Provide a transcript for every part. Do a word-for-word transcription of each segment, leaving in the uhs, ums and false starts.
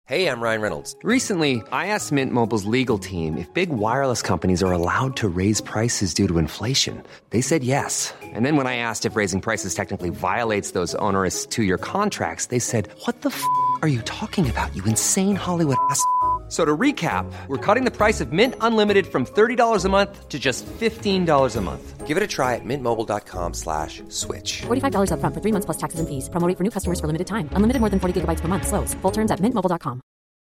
Hey, I'm Ryan Reynolds. Recently, I asked Mint Mobile's legal team if big wireless companies are allowed to raise prices due to inflation. They said yes. And then when I asked if raising prices technically violates those onerous two-year contracts, they said, what the f*** are you talking about, you insane Hollywood ass f- So to recap, we're cutting the price of Mint Unlimited from thirty dollars a month to just fifteen dollars a month. Give it a try at mintmobile.com slash switch. forty-five dollars up front for three months plus taxes and fees. Promo rate for new customers for limited time. Unlimited more than forty gigabytes per month. Slows full terms at mint mobile dot com.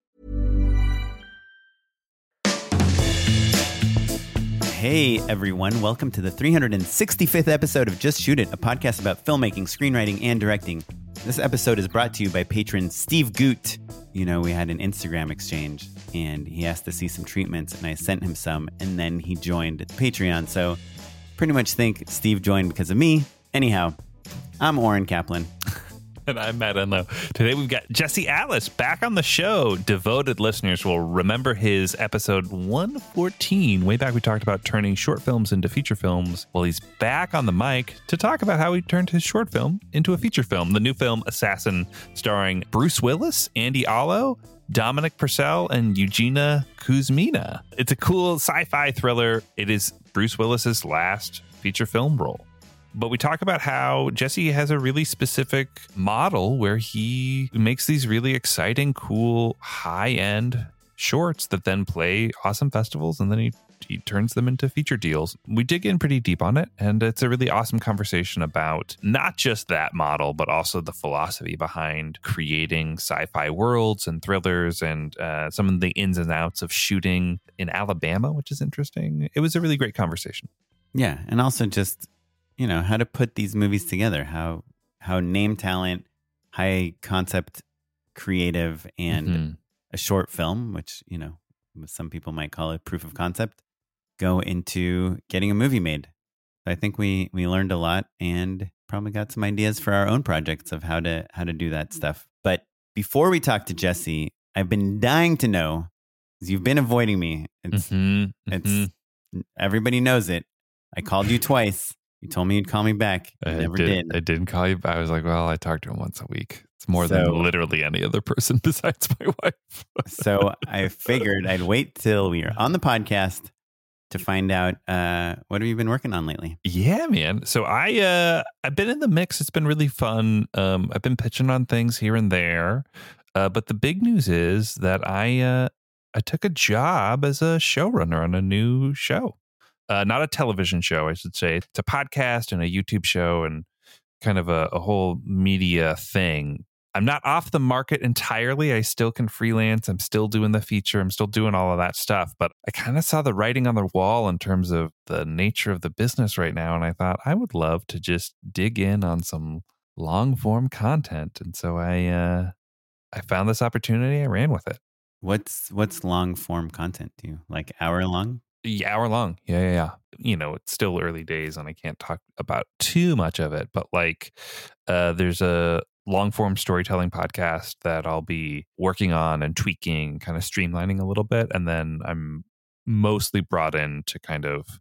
Hey everyone, welcome to the three hundred sixty-fifth episode of Just Shoot It, a podcast about filmmaking, screenwriting, and directing. This episode is brought to you by patron Steve Goot. You know, we had an Instagram exchange, and he asked to see some treatments, and I sent him some, and then he joined Patreon. So pretty much think Steve joined because of me. Anyhow, I'm Oren Kaplan. And I'm Matt Enlow. Today we've got Jesse Alice back on the show. Devoted listeners will remember his episode one fourteen. Way back we talked about turning short films into feature films. Well, he's back on the mic to talk about how he turned his short film into a feature film. The new film Assassin, starring Bruce Willis, Andy Allo, Dominic Purcell, and Eugenia Kuzmina. It's a cool sci-fi thriller. It is Bruce Willis's last feature film role. But we talk about how Jesse has a really specific model where he makes these really exciting, cool, high-end shorts that then play awesome festivals, and then he, he turns them into feature deals. We dig in pretty deep on it, and it's a really awesome conversation about not just that model, but also the philosophy behind creating sci-fi worlds and thrillers and uh, some of the ins and outs of shooting in Alabama, which is interesting. It was a really great conversation. Yeah, and also just... you know, how to put these movies together, how how name talent, high concept, creative, and mm-hmm. a short film, which, you know, some people might call it proof of concept, go into getting a movie made. I think we we learned a lot and probably got some ideas for our own projects of how to how to do that stuff. But before we talk to Jesse, I've been dying to know, because you've been avoiding me. It's mm-hmm. it's mm-hmm. everybody knows it. I called you twice. You told me you'd call me back. You I never did, did. I didn't call you back. I was like, well, I talk to him once a week. It's more so, than literally any other person besides my wife. So I figured I'd wait till we are on the podcast to find out uh, what have you been working on lately? Yeah, man. So I, uh, I've been in the mix. It's been really fun. Um, I've been pitching on things here and there. Uh, but the big news is that I, uh, I took a job as a showrunner on a new show. Uh, not a television show, I should say. It's a podcast and a YouTube show and kind of a, a whole media thing. I'm not off the market entirely. I still can freelance. I'm still doing the feature. I'm still doing all of that stuff. But I kind of saw the writing on the wall in terms of the nature of the business right now. And I thought I would love to just dig in on some long form content. And so I uh, I found this opportunity. I ran with it. What's what's long form content? Do you like hour long? Yeah, hour long. Yeah, yeah, yeah. You know, it's still early days and I can't talk about too much of it, but like uh, there's a long form storytelling podcast that I'll be working on and tweaking, kind of streamlining a little bit. And then I'm mostly brought in to kind of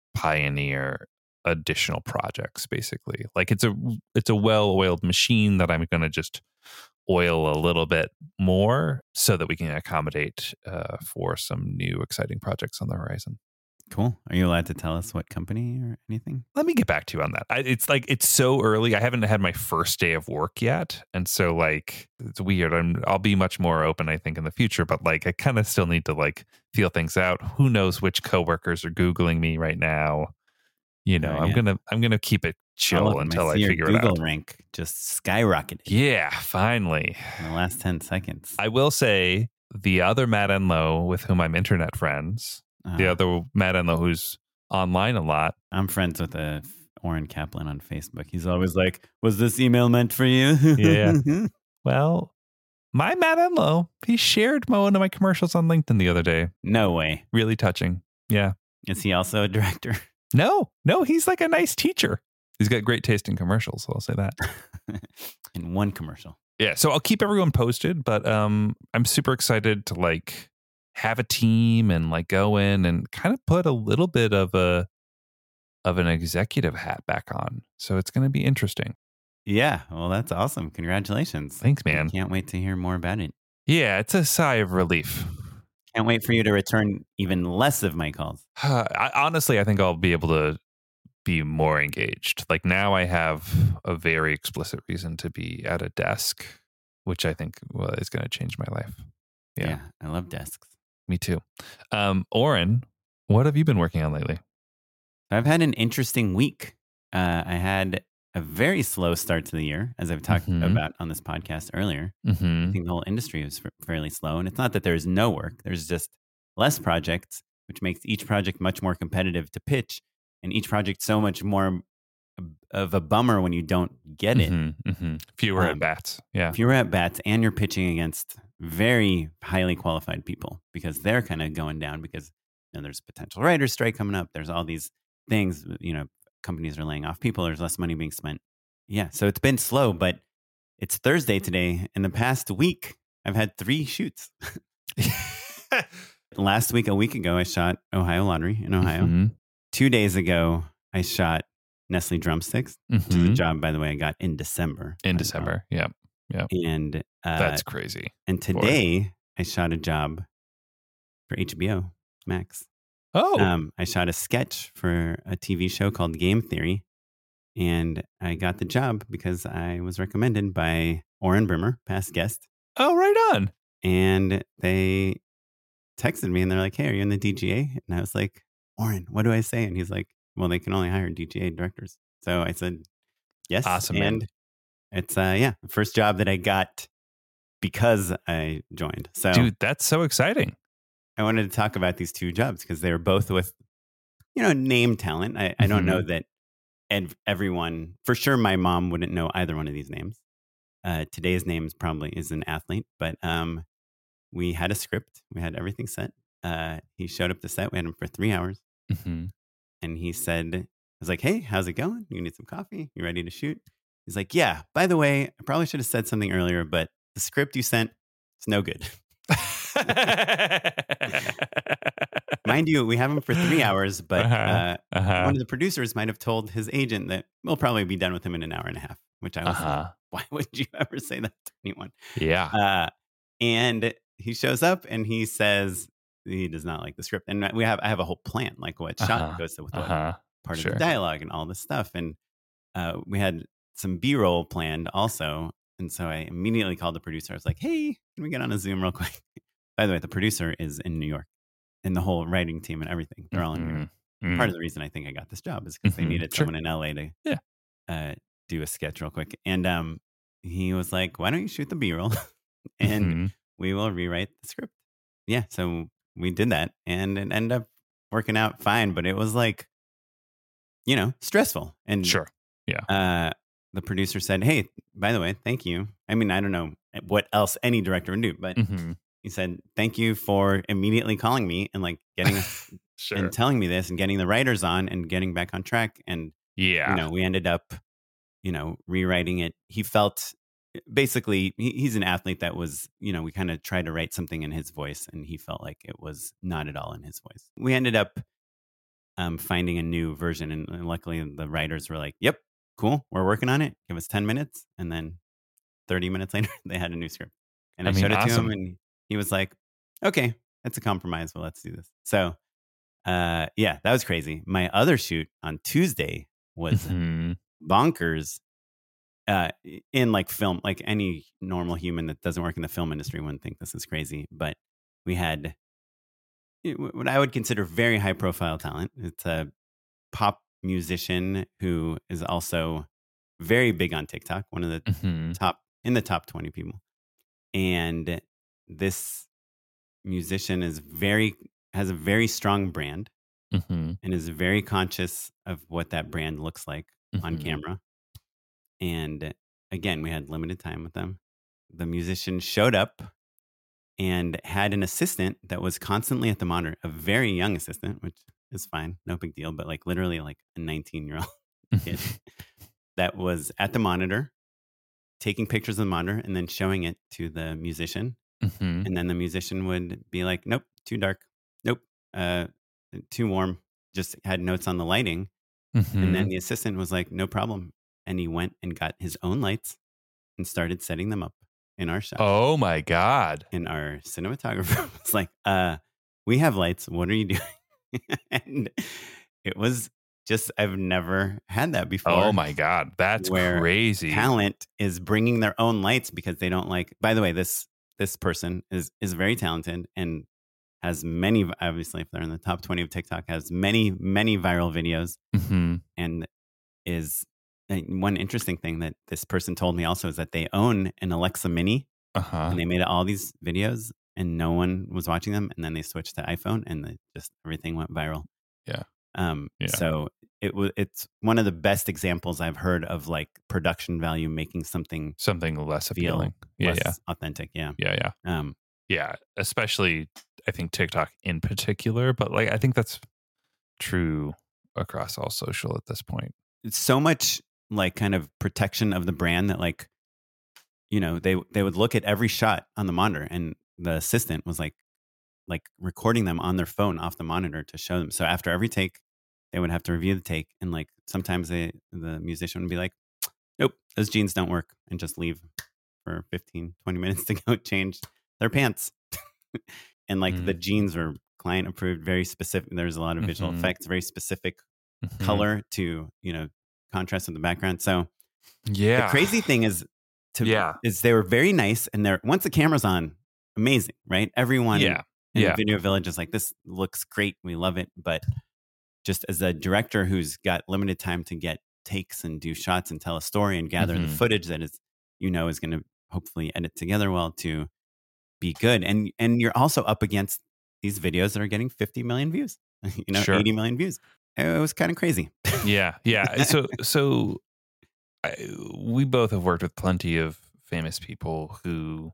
pioneer additional projects, basically. Like it's a it's a well-oiled machine that I'm going to just oil a little bit more so that we can accommodate uh, for some new exciting projects on the horizon. Cool. Are you allowed to tell us what company or anything? Let me get back to you on that. I, it's like, it's so early. I haven't had my first day of work yet. And so like, it's weird. I'm, I'll be much more open, I think, in the future, but like, I kind of still need to like feel things out. Who knows which coworkers are Googling me right now? You know, oh, yeah. I'm going to, I'm going to keep it chill until I, I figure Google it out. Google rank just skyrocketed. Yeah, finally. In the last ten seconds. I will say the other Matt Enlow with whom I'm internet friends, uh, the other Matt Enlow who's online a lot. I'm friends with a Oren Kaplan on Facebook. He's always like, was this email meant for you? Yeah. Well, my Matt Enlow, he shared one of my commercials on LinkedIn the other day. No way. Really touching. Yeah. Is he also a director? No, no, he's like a nice teacher. He's got great taste in commercials, so I'll say that. In one commercial. Yeah, so I'll keep everyone posted, but um, I'm super excited to like have a team and like go in and kind of put a little bit of a of an executive hat back on. So it's going to be interesting. Yeah, well, that's awesome. Congratulations. Thanks, man. I can't wait to hear more about it. Yeah, it's a sigh of relief. Can't wait for you to return even less of my calls. I, honestly, I think I'll be able to be more engaged. Like now I have a very explicit reason to be at a desk, which I think well, is going to change my life. Yeah. yeah, I love desks. Me too. Um, Oren, what have you been working on lately? I've had an interesting week. Uh, I had a very slow start to the year, as I've talked Mhm. about on this podcast earlier. Mm-hmm. I think the whole industry is f- fairly slow. And it's not that there's no work, there's just less projects, which makes each project much more competitive to pitch, and each project so much more of a bummer when you don't get it. Mm-hmm. Mm-hmm. Fewer Um, at bats. Yeah. If you're at bats and you're pitching against very highly qualified people because they're kind of going down because you know, there's a potential writer's strike coming up. There's all these things, you know, companies are laying off people. There's less money being spent. Yeah. So it's been slow, but it's Thursday today. In the past week, I've had three shoots. Last week, a week ago, I shot Ohio Lottery in Ohio. Mm-hmm. Two days ago, I shot Nestle Drumsticks. Which is a Mm-hmm. job, by the way, I got in December. In I December. Yeah. thought. And uh, That's crazy. and today I shot a job for H B O Max. Oh. Um, I shot a sketch for a T V show called Game Theory, and I got the job because I was recommended by Oren Brimmer, past guest, oh, right on. and they texted me and they're like, "Hey, are you in the D G A?" And I was like, "Oren, what do I say?" And he's like, "Well, they can only hire D G A directors." So I said, "Yes." Awesome, man. And it's uh, yeah, the first job that I got because I joined. So Dude, that's so exciting. I wanted to talk about these two jobs because they were both with, you know, name talent. I, I don't Mhm. know that ev- everyone, for sure, my mom wouldn't know either one of these names. Uh, today's name is probably is an athlete, but um, we had a script. We had everything set. Uh, he showed up to set. We had him for three hours. Mm-hmm. And he said, I was like, "Hey, how's it going? You need some coffee? You ready to shoot?" He's like, "Yeah, by the way, I probably should have said something earlier, but the script you sent, it's no good." Mind you, we have him for three hours, but Uh-huh. uh, Uh-huh. one of the producers might have told his agent that we'll probably be done with him in an hour and a half, which I was like, Uh-huh. why would you ever say that to anyone? Yeah. Uh, and he shows up and he says he does not like the script. And we have I have a whole plan, like what shot Uh-huh. goes with what Uh-huh. part Sure. of the dialogue and all this stuff. And uh, we had some B-roll planned also. And so I immediately called the producer. I was like, "Hey, can we get on a Zoom real quick?" By the way, the producer is in New York, and the whole writing team and everything, they're all in New York. Mhm. Part of the reason I think I got this job is because they Mhm. needed Sure. someone in L A to Yeah. uh, do a sketch real quick. And um, he was like, "Why don't you shoot the B-roll and Mhm. we will rewrite the script?" Yeah, so we did that, and it ended up working out fine. But it was like, you know, stressful. And Sure. uh, the producer said, "Hey, by the way, thank you." I mean, I don't know what else any director would do, but Mhm. he said, "Thank you for immediately calling me and like getting us Sure. and telling me this and getting the writers on and getting back on track." And yeah. you know, we ended up, you know, rewriting it. He felt basically he, he's an athlete that was, you know, we kind of tried to write something in his voice, and he felt like it was not at all in his voice. We ended up um, finding a new version, and, and luckily the writers were like, "Yep, cool, we're working on it. Give us ten minutes," and then thirty minutes later, they had a new script, and I, I mean, showed it to awesome. him, and he was like, "Okay, that's a compromise. Well, let's do this." So, uh, yeah, that was crazy. My other shoot on Tuesday was Mhm. bonkers. Uh, in like film, like any normal human that doesn't work in the film industry wouldn't think this is crazy. But we had what I would consider very high profile talent. It's a pop musician who is also very big on TikTok, one of the Mhm. top in the top twenty people. And this musician is very has a very strong brand Mhm. and is very conscious of what that brand looks like on Mhm. camera. And again, we had limited time with them. The musician showed up and had an assistant that was constantly at the monitor, a very young assistant, which is fine, no big deal, but like literally like a nineteen year old kid that was at the monitor, taking pictures of the monitor and then showing it to the musician. Mhm. And then the musician would be like, "Nope, too dark. Nope, uh, too warm." Just had notes on the lighting. And then Mhm. the assistant was like, "No problem." And he went and got his own lights and started setting them up. in our shop. Oh my God. And our cinematographer was like, uh, we have lights. What are you doing? And it was just, I've never had that before. Oh my God. That's where crazy. Talent is bringing their own lights because they don't like, by the way, this, this person is, is very talented and has many, obviously, if they're in the top twenty of TikTok, has many, many viral videos. Mm-hmm. And is one interesting thing that this person told me also is that they own an Alexa Mini. Uh-huh. And they made all these videos and no one was watching them. And then they switched to iPhone and they just everything went viral. Yeah. Um, yeah. So it was, it's one of the best examples I've heard of like production value making something something less appealing. Yeah. Less yeah. authentic. Yeah. Yeah. Yeah. Um, yeah. Especially I think TikTok in particular, but like I think that's true across all social at this point. It's so much like kind of protection of the brand that like, you know, they they would look at every shot on the monitor and the assistant was like like recording them on their phone off the monitor to show them. So after every take, they would have to review the take. And like sometimes they the musician would be like, nope, those jeans don't work, and just leave for fifteen, twenty minutes to go change their pants. And like mm-hmm. the jeans were client approved, very specific. There's a lot of visual mm-hmm. effects, very specific mm-hmm. color to, you know, contrast with the background. So yeah, the crazy thing is to yeah. is they were very nice. And they're once the camera's on, amazing, right? Everyone yeah. in yeah. the Video Village is like, this looks great. We love it. But just as a director who's got limited time to get takes and do shots and tell a story and gather mm-hmm. the footage that is, you know, is going to hopefully edit together well to be good. And and you're also up against these videos that are getting fifty million views, you know, sure. eighty million views. It was kind of crazy. Yeah. Yeah. So, so I, we both have worked with plenty of famous people who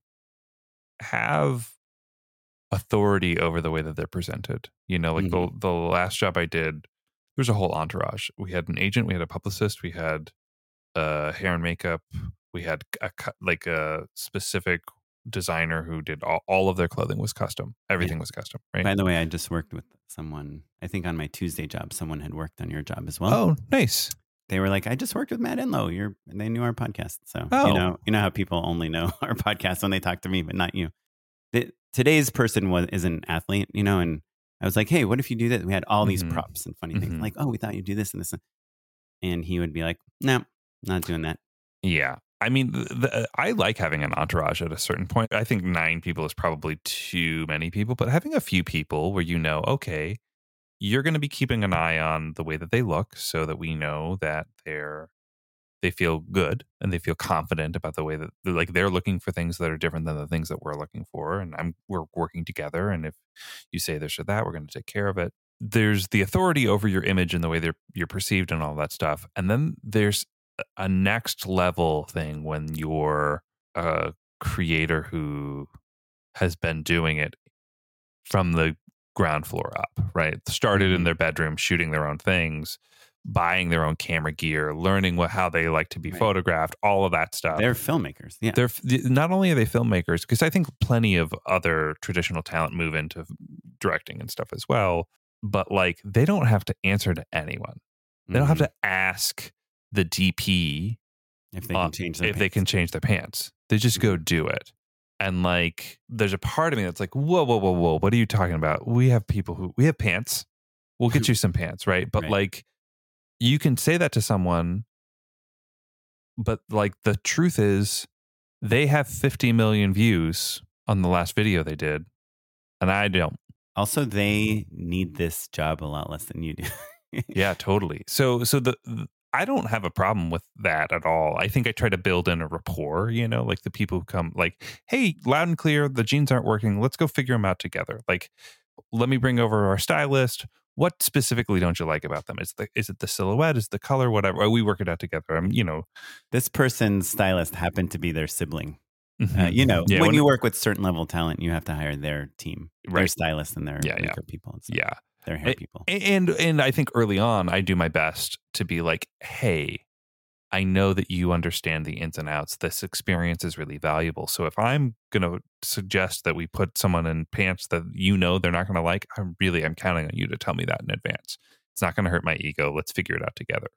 have authority over the way that they're presented. You know, like mm-hmm. the, the last job I did, there's a whole entourage. We had an agent, we had a publicist, we had uh, hair and makeup, we had a, like a specific designer who did all, all of their clothing was custom. Everything yeah. was custom, right? By the way, I just worked with someone, I think on my Tuesday job, someone had worked on your job as well. Oh, nice. They were like, I just worked with Matt Enlow. You're, and they knew our podcast. So, oh. you know, you know how people only know our podcast when they talk to me, but not you. The, today's person was, is an athlete, you know, and I was like, hey, what if you do this? We had all these mm-hmm. props and funny mm-hmm. things. Like, oh, we thought you'd do this and this. And he would be like, no, not doing that. Yeah. I mean, the, the, I like having an entourage at a certain point. I think nine people is probably too many people, but having a few people where you know, okay, you're going to be keeping an eye on the way that they look so that we know that they're, they feel good and they feel confident about the way that like they're looking for things that are different than the things that we're looking for. And I'm, we're working together. And if you say this or that, we're going to take care of it. There's the authority over your image and the way they're, you're perceived and all that stuff. And then there's a next level thing when you're a creator who has been doing it from the ground floor up, right? Started in their bedroom, shooting their own things, buying their own camera gear, learning what how they like to be right. photographed, all of that stuff. They're filmmakers. Yeah. They're not only are they filmmakers, because I think plenty of other traditional talent move into directing and stuff as well, but like they don't have to answer to anyone. They mm-hmm. don't have to ask the D P if they can uh, change their if pants. they can change their pants. They just go do it. And like there's a part of me that's like, whoa, whoa, whoa, whoa, what are you talking about? We have people who we have pants. We'll get you some pants, right? But right. like you can say that to someone, but like the truth is they have fifty million views on the last video they did, and I don't. Also, they need this job a lot less than you do. Yeah, totally. So, so the, the I don't have a problem with that at all. I think I try to build in a rapport, you know, like the people who come like, hey, loud and clear, the jeans aren't working. Let's go figure them out together. Like, let me bring over our stylist. What specifically don't you like about them? Is the is it the silhouette? Is it the color? Whatever. Oh, we work it out together. I'm, you know, this person's stylist happened to be their sibling. Mm-hmm. Uh, you know, yeah, when, when you work with certain level of talent, you have to hire their team, right. their stylist and their yeah, makeup yeah. people. And stuff. Yeah. Their hair people. And, and I think early on, I do my best to be like, hey, I know that you understand the ins and outs. This experience is really valuable. So if I'm going to suggest that we put someone in pants that you know they're not going to like, I'm really, I'm counting on you to tell me that in advance. It's not going to hurt my ego. Let's figure it out together.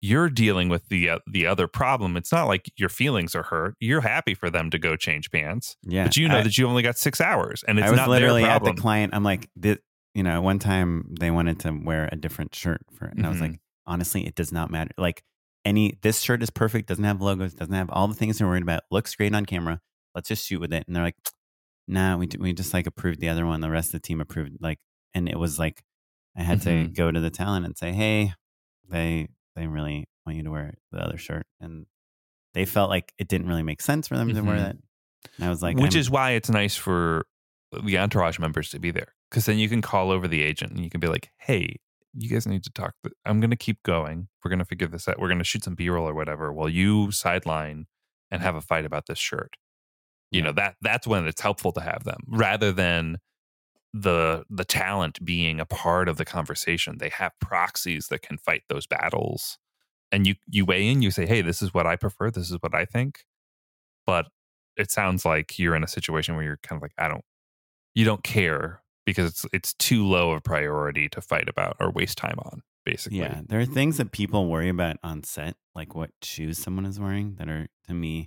you're dealing with the uh, the other problem. It's not like your feelings are hurt. You're happy for them to go change pants. Yeah, but you know I, that you only got six hours, and it's I was not literally their at problem. the client. I'm like, this, you know, one time they wanted to wear a different shirt for it, and mm-hmm. I was like, honestly, it does not matter. Like any, this shirt is perfect. Doesn't have logos. Doesn't have all the things they're worried about. Looks great on camera. Let's just shoot with it. And they're like, nah, we we just like approved the other one. The rest of the team approved. Like, and it was like, I had mm-hmm. to go to the talent and say, hey, they they really want you to wear the other shirt, and they felt like it didn't really make sense for them mm-hmm. to wear that. And I was like, which I'm, is why it's nice for the entourage members to be there, because then you can call over the agent and you can be like, hey, you guys need to talk. I'm going to keep going. We're going to figure this out. We're going to shoot some B-roll or whatever while you sideline and have a fight about this shirt. You yeah. know, that that's when it's helpful to have them rather than the the talent being a part of the conversation. They have proxies that can fight those battles. And you, you weigh in, you say, hey, this is what I prefer. This is what I think. But it sounds like you're in a situation where you're kind of like, I don't, you don't care because it's it's too low of a priority to fight about or waste time on, basically. Yeah, there are things that people worry about on set, like what shoes someone is wearing, that are, to me,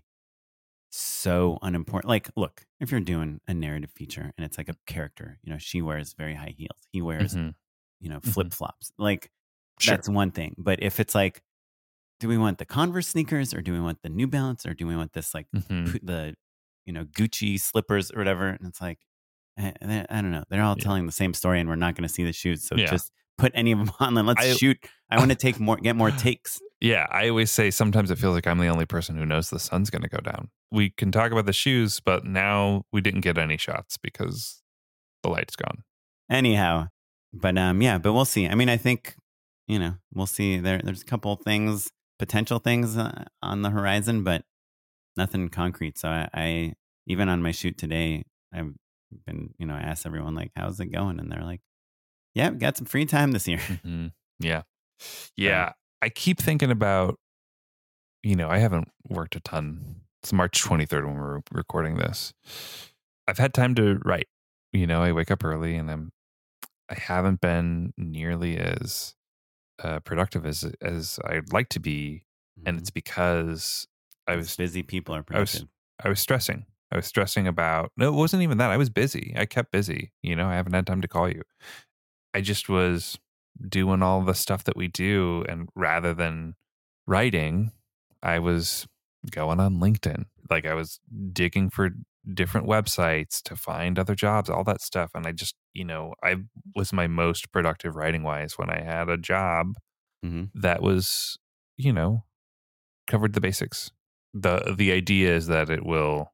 so unimportant. Like, look, if you're doing a narrative feature and it's like a character, you know, she wears very high heels. He wears, mm-hmm. you know, flip-flops. Mm-hmm. Like, sure. That's one thing. But if it's like, do we want the Converse sneakers or do we want the New Balance or do we want this like mm-hmm. the, you know, Gucci slippers or whatever? And it's like, I, I don't know. They're all yeah. telling the same story and we're not going to see the shoes. So yeah. just put any of them on and let's I, shoot. I want to take more, get more takes. Yeah. I always say sometimes it feels like I'm the only person who knows the sun's going to go down. We can talk about the shoes, but now we didn't get any shots because the light's gone. Anyhow, but um, yeah, but we'll see. I mean, I think, you know, we'll see. There, there's a couple things, potential things uh, on the horizon, but nothing concrete. So I, I, even on my shoot today, I've been, you know, I asked everyone like, how's it going? And they're like, yeah, we got some free time this year. Mm-hmm. Yeah. Yeah. So, I keep thinking about, you know, I haven't worked a ton. It's March twenty-third when we're recording this. I've had time to write. You know, I wake up early and I'm, I haven't been nearly as uh, productive as as I'd like to be, mm-hmm. and it's because I was it's busy. People are productive. I was, I was stressing. I was stressing about. No, it wasn't even that. I was busy. I kept busy. You know, I haven't had time to call you. I just was doing all the stuff that we do, and rather than writing, I was going on LinkedIn. Like I was digging for different websites to find other jobs, all that stuff. And I just, you know, I was my most productive writing wise when I had a job mm-hmm. that was, you know, covered the basics. The the idea is that it will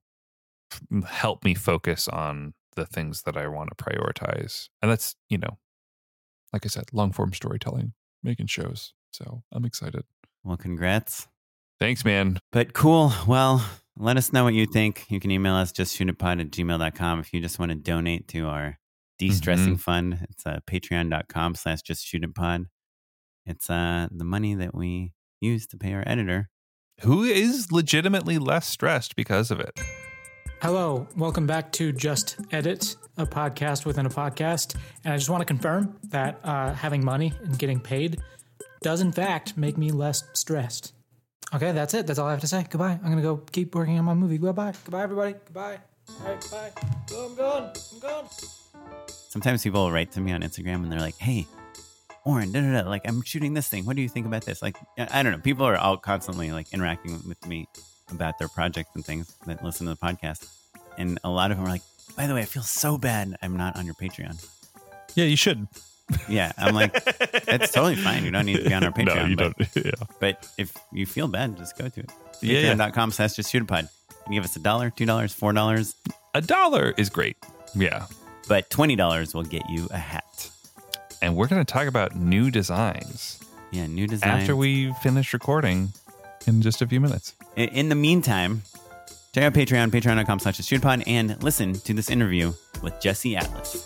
help me focus on the things that I want to prioritize. And that's, you know, like I said, long form storytelling, making shows. So I'm excited. Well, congrats. Thanks, man. But cool. Well, let us know what you think. You can email us justshootitpod at gmail dot com if you just want to donate to our de-stressing mm-hmm. fund. It's uh, patreon.com slash justshootitpod. It's uh, the money that we use to pay our editor, who is legitimately less stressed because of it. Hello, welcome back to Just Edit, a podcast within a podcast. And I just want to confirm that uh, having money and getting paid does in fact make me less stressed. Okay, that's it. That's all I have to say. Goodbye. I'm going to go keep working on my movie. Goodbye. Goodbye, everybody. Goodbye. All right, goodbye. Oh, I'm gone. I'm gone. Sometimes people will write to me on Instagram and they're like, hey, Oren, da, da, da, like I'm shooting this thing. What do you think about this? Like, I don't know. People are all constantly like interacting with me about their projects and things that listen to the podcast. And a lot of them are like, by the way, I feel so bad I'm not on your Patreon. Yeah, you should. Yeah, I'm like, that's totally fine. You don't need to be on our Patreon. No, you but, don't. Yeah. But if you feel bad, just go to it. Yeah. Patreon.com slash just shoot a pod. You can give us a dollar, two dollars, four dollars. A dollar is great. Yeah. But twenty dollars will get you a hat. And we're going to talk about new designs. Yeah, new designs. After we finish recording in just a few minutes. In, in the meantime, check out Patreon, patreon.com slash just shoot a pod, and listen to this interview with Jesse Atlas.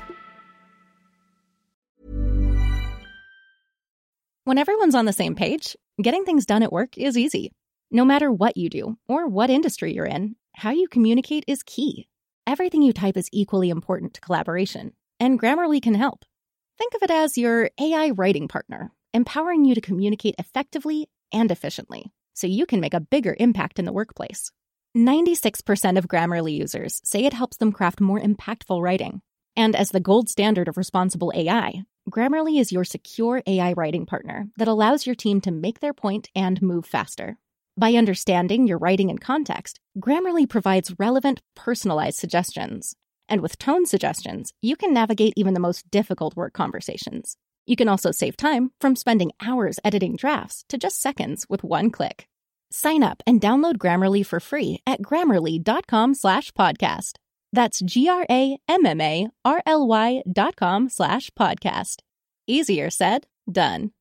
When everyone's on the same page, getting things done at work is easy. No matter what you do or what industry you're in, how you communicate is key. Everything you type is equally important to collaboration, and Grammarly can help. Think of it as your A I writing partner, empowering you to communicate effectively and efficiently so you can make a bigger impact in the workplace. ninety-six percent of Grammarly users say it helps them craft more impactful writing. And as the gold standard of responsible A I, Grammarly is your secure A I writing partner that allows your team to make their point and move faster. By understanding your writing and context, Grammarly provides relevant, personalized suggestions. And with tone suggestions, you can navigate even the most difficult work conversations. You can also save time from spending hours editing drafts to just seconds with one click. Sign up and download Grammarly for free at grammarly.com slash podcast. That's G-R-A-M-M-A-R-L-Y dot com slash podcast. Easier said, done.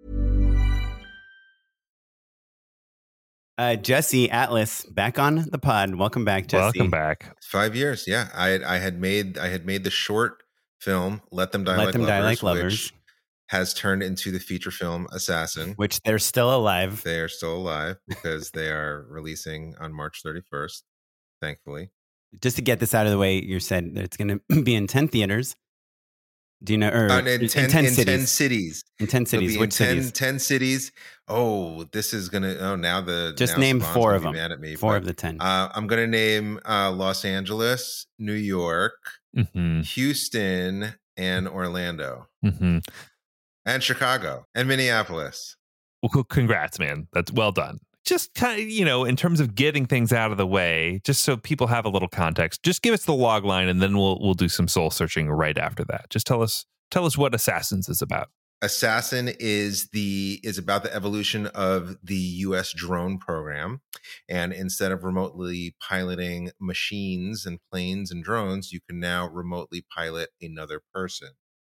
Uh, Jesse Atlas, back on the pod. Welcome back, Jesse. Welcome back. Five years, yeah. I had, I had made I had made the short film "Let Them Die, Let like, Them lovers, Die Like Lovers," which has turned into the feature film "Assassin," which they're still alive. They are still alive because they are releasing on March thirty-first. Thankfully, just to get this out of the way, you said that it's going to be in ten theaters. Do you know? Or uh, in, ten, in ten in cities. ten cities. In ten cities. Which in ten, cities? ten cities. Oh, this is gonna. Oh, now the just now name Savant's four gonna of be them. Mad at me, four but, of the ten. Uh, I'm gonna name uh, Los Angeles, New York, mm-hmm. Houston, and Orlando, mm-hmm. and Chicago, and Minneapolis. Well, congrats, man. That's well done. Just kind of, you know, in terms of getting things out of the way, just so people have a little context, just give us the log line and then we'll we'll do some soul searching right after that. Just tell us tell us what Assassins is about. Assassin is the is about the evolution of the U S drone program. And instead of remotely piloting machines and planes and drones, you can now remotely pilot another person.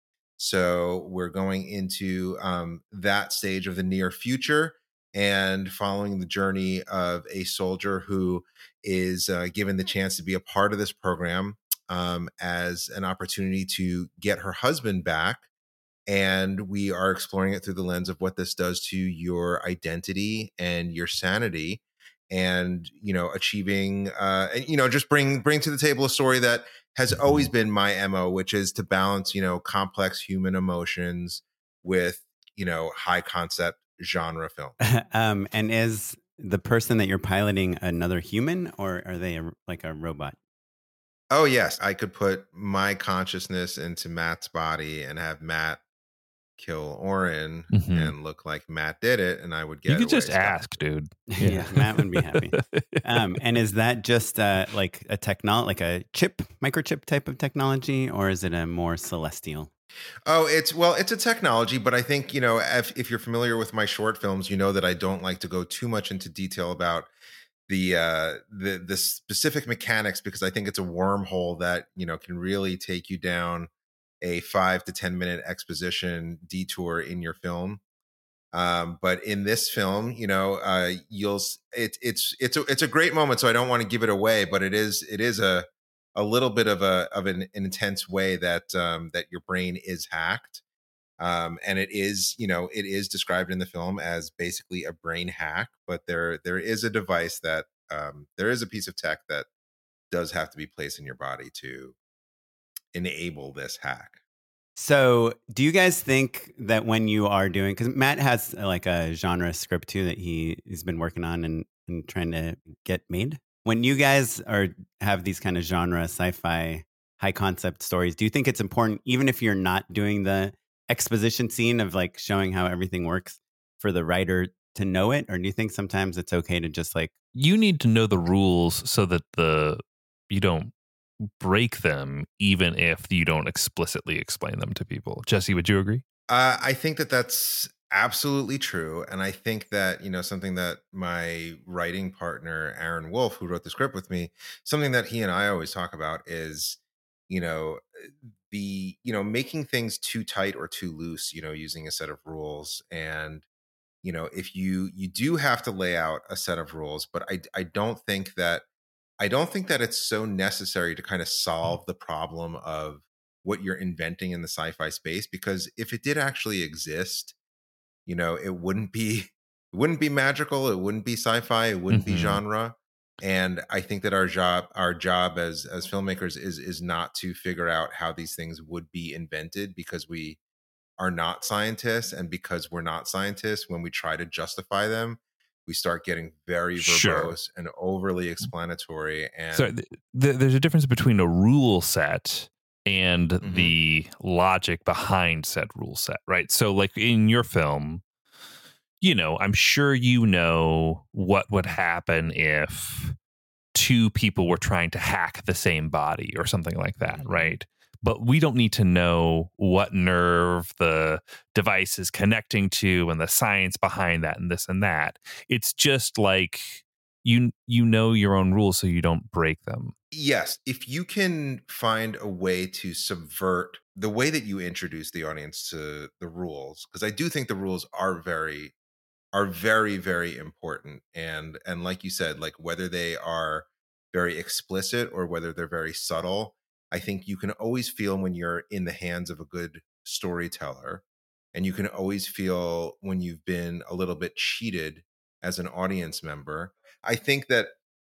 So we're going into um, that stage of the near future and following the journey of a soldier who is uh, given the chance to be a part of this program um, as an opportunity to get her husband back. And we are exploring it through the lens of what this does to your identity and your sanity, and, you know, achieving, uh, and, you know, just bring bring to the table a story that has always been my M O, which is to balance, you know, complex human emotions with, you know, high concept genre film. um, and is the person that you're piloting another human, or are they a, like a robot? Oh, yes. I could put my consciousness into Matt's body and have Matt kill Oren mm-hmm. and look like Matt did it, and I would get you could just stuff. ask, dude. Yeah, yeah, Matt would be happy. Um, and is that just uh, like a technology, like a chip, microchip type of technology, or is it a more celestial? Oh, it's well, it's a technology, but I think, you know, if, if you're familiar with my short films, you know that I don't like to go too much into detail about the uh, the the specific mechanics, because I think it's a wormhole that, you know, can really take you down a five to ten minute exposition detour in your film. Um, but in this film, you know, uh, you'll it, it's it's a, it's a great moment. So I don't want to give it away, but it is it is a a little bit of a of an, an intense way that um, that your brain is hacked, um, and it is, you know, it is described in the film as basically a brain hack. But there there is a device that um, there is a piece of tech that does have to be placed in your body to enable this hack. So do you guys think that when you are doing, because Matt has like a genre script too that he he's been working on and, and trying to get made, when you guys are have these kind of genre sci-fi high concept stories, do you think it's important, even if you're not doing the exposition scene of like showing how everything works, for the writer to know it? Or do you think sometimes it's okay to just like, you need to know the rules so that the you don't break them, even if you don't explicitly explain them to people? Jesse, would you agree? Uh, I think that that's absolutely true. And I think that, you know, something that my writing partner, Aaron Wolf, who wrote the script with me, something that he and I always talk about is, you know, the, you know, making things too tight or too loose, you know, using a set of rules. And, you know, if you, you do have to lay out a set of rules, but I, I don't think that, I don't think that it's so necessary to kind of solve the problem of what you're inventing in the sci-fi space, because if it did actually exist, you know, it wouldn't be, it wouldn't be magical. It wouldn't be sci-fi. It wouldn't mm-hmm. be genre. And I think that our job, our job as, as filmmakers is, is not to figure out how these things would be invented, because we are not scientists, and because we're not scientists, when we try to justify them, we start getting very verbose Sure. and overly explanatory. And So th- th- there's a difference between a rule set and Mhm. the logic behind said rule set, right? So like in your film, you know, I'm sure you know what would happen if two people were trying to hack the same body or something like that, Mhm. right? But we don't need to know what nerve the device is connecting to and the science behind that and this and that. It's just like you you know your own rules so you don't break them. yes, if you can find a way to subvert the way that you introduce the audience to the rules, because I do think the rules are very are very very important, and and like you said, like whether they are very explicit or whether they're very subtle, I think you can always feel when you're in the hands of a good storyteller, and you can always feel when you've been a little bit cheated as an audience member. I think that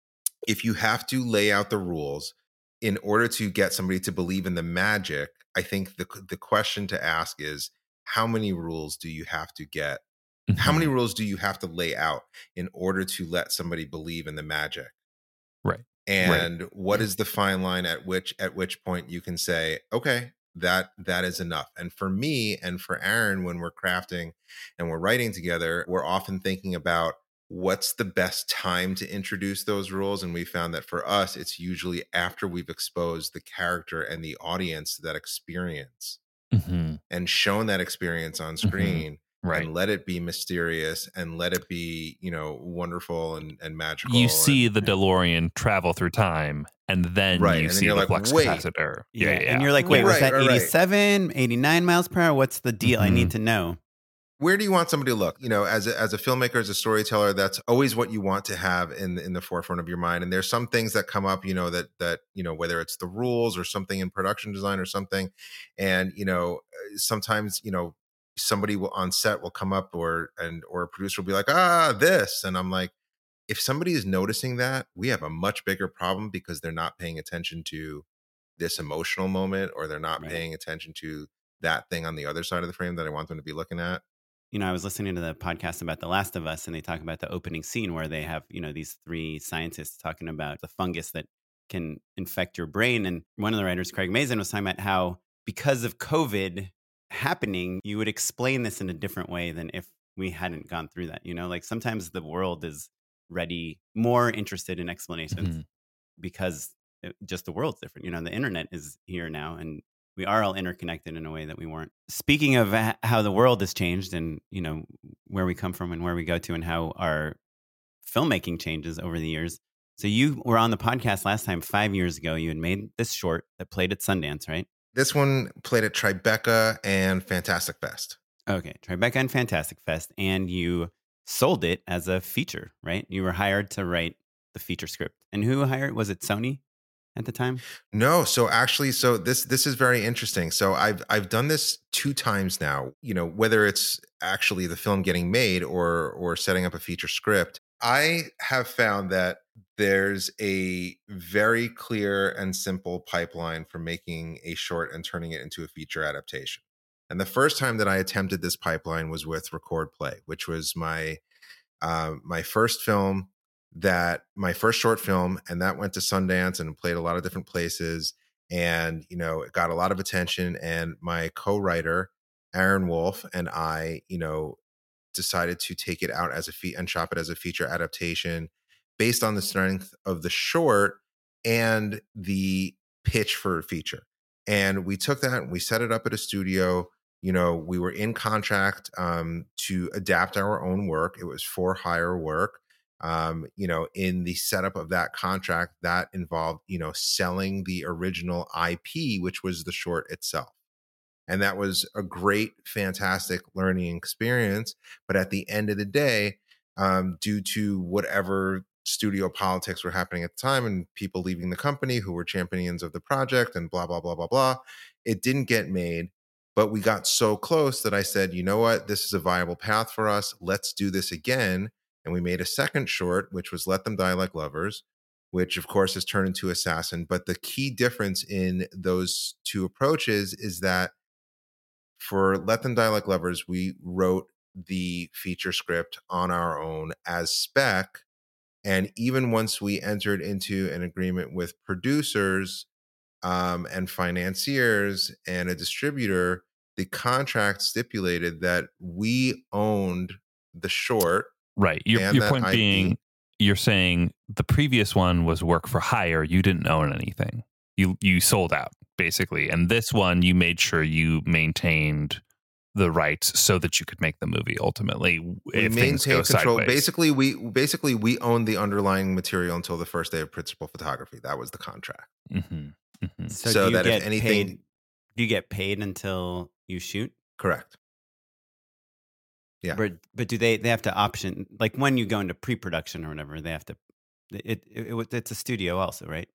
if you have to lay out the rules in order to get somebody to believe in the magic, I think the the question to ask is, how many rules do you have to get? How many rules do you have to lay out in order to let somebody believe in the magic? Right. And right. what is the fine line at which at which point you can say, okay, that that is enough? And for me and for Aaron, when we're crafting and we're writing together, we're often thinking about what's the best time to introduce those rules. And we found that for us, it's usually after we've exposed the character and the audience to that experience mm-hmm. and shown that experience on screen. Mm-hmm. Right. And let it be mysterious and let it be, you know, wonderful and, and magical. You see and, the DeLorean travel through time, and then right. you and see then the like, flux wait. capacitor. Yeah, Yeah, yeah. And you're like, wait, right, was that right, eighty-seven, right. eighty-nine miles per hour? What's the deal? Mm-hmm. I need to know. Where do you want somebody to look? You know, as a, as a filmmaker, as a storyteller, that's always what you want to have in in the forefront of your mind. And there's some things that come up, you know, that that you know, whether it's the rules or something in production design or something, and you know, sometimes you know, somebody will on set will come up or and or a producer will be like, ah, this, and I'm like, if somebody is noticing that, we have a much bigger problem because they're not paying attention to this emotional moment, or they're not right. paying attention to that thing on the other side of the frame that I want them to be looking at. You know, I was listening to the podcast about The Last of Us, and they talk about the opening scene where they have, you know, these three scientists talking about the fungus that can infect your brain. And one of the writers, Craig Mazin, was talking about how because of COVID happening, you would explain this in a different way than if we hadn't gone through that. You know, like sometimes the world is ready, more interested in explanations mm-hmm. because it, just the world's different. You know, the internet is here now, and we are all interconnected in a way that we weren't. Speaking of how the world has changed and, you know, where we come from and where we go to and how our filmmaking changes over the years. So you were on the podcast last time, five years ago. You had made this short that played at Sundance, right? This one played at Tribeca and Fantastic Fest. Okay, Tribeca and Fantastic Fest. And you sold it as a feature, right? You were hired to write the feature script. And who hired? Was it Sony at the time? No, so actually, so this this is very interesting. So I've I've done this two times now. You know, whether it's actually the film getting made or or setting up a feature script, I have found that there's a very clear and simple pipeline for making a short and turning it into a feature adaptation. And the first time that I attempted this pipeline was with Record Play, which was my uh, my first film. That my first short film, and that went to Sundance and played a lot of different places, and you know it got a lot of attention. And my co-writer Aaron Wolf and I, you know, decided to take it out as a feat and shop it as a feature adaptation based on the strength of the short and the pitch for a feature. And we took that and we set it up at a studio. You know, we were in contract um, to adapt our own work. It was for hire work. Um, you know, in the setup of that contract, that involved, you know, selling the original I P, which was the short itself. And that was a great, fantastic learning experience. But at the end of the day, um, due to whatever studio politics were happening at the time and people leaving the company who were champions of the project and blah, blah, blah, blah, blah, it didn't get made. But we got so close that I said, you know what, this is a viable path for us. Let's do this again. And we made a second short, which was Let Them Die Like Lovers, which of course has turned into Assassin. But the key difference in those two approaches is that for Let Them Die Like Lovers, we wrote the feature script on our own as spec. And even once we entered into an agreement with producers um, and financiers and a distributor, the contract stipulated that we owned the short. Right. Your, and your that point I P. being, you're saying the previous one was work for hire. You didn't own anything. You you sold out, basically. And this one, you made sure you maintained the rights so that you could make the movie ultimately We if things go maintain control. sideways. Basically, we basically we owned the underlying material until the first day of principal photography. That was the contract. Mm-hmm. Mm-hmm. So, So do you that if get anything- paid, do you get paid until you shoot? Correct. Yeah. But but do they they have to option, like when you go into pre-production or whatever, they have to it, it, it it's a studio also, right?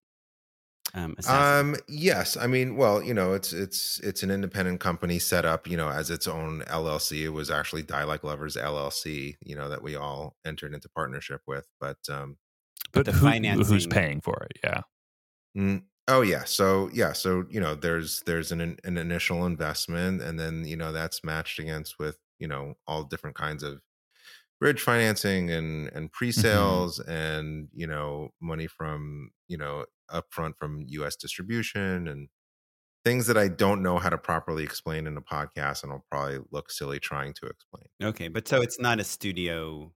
Um, Assassin. Um. Yes. I mean, well, you know, it's it's it's an independent company set up, you know, as its own L L C. It was actually Die Like Lovers L L C, you know, that we all entered into partnership with. But um, But the who, financing- who's paying for it? Yeah. mm, oh yeah. So yeah. So you know, there's there's an an initial investment, and then you know that's matched against with you know all different kinds of bridge financing and and pre-sales and you know money from you know upfront from U S distribution and things that I don't know how to properly explain in a podcast, and I'll probably look silly trying to explain. Okay, but so it's not a studio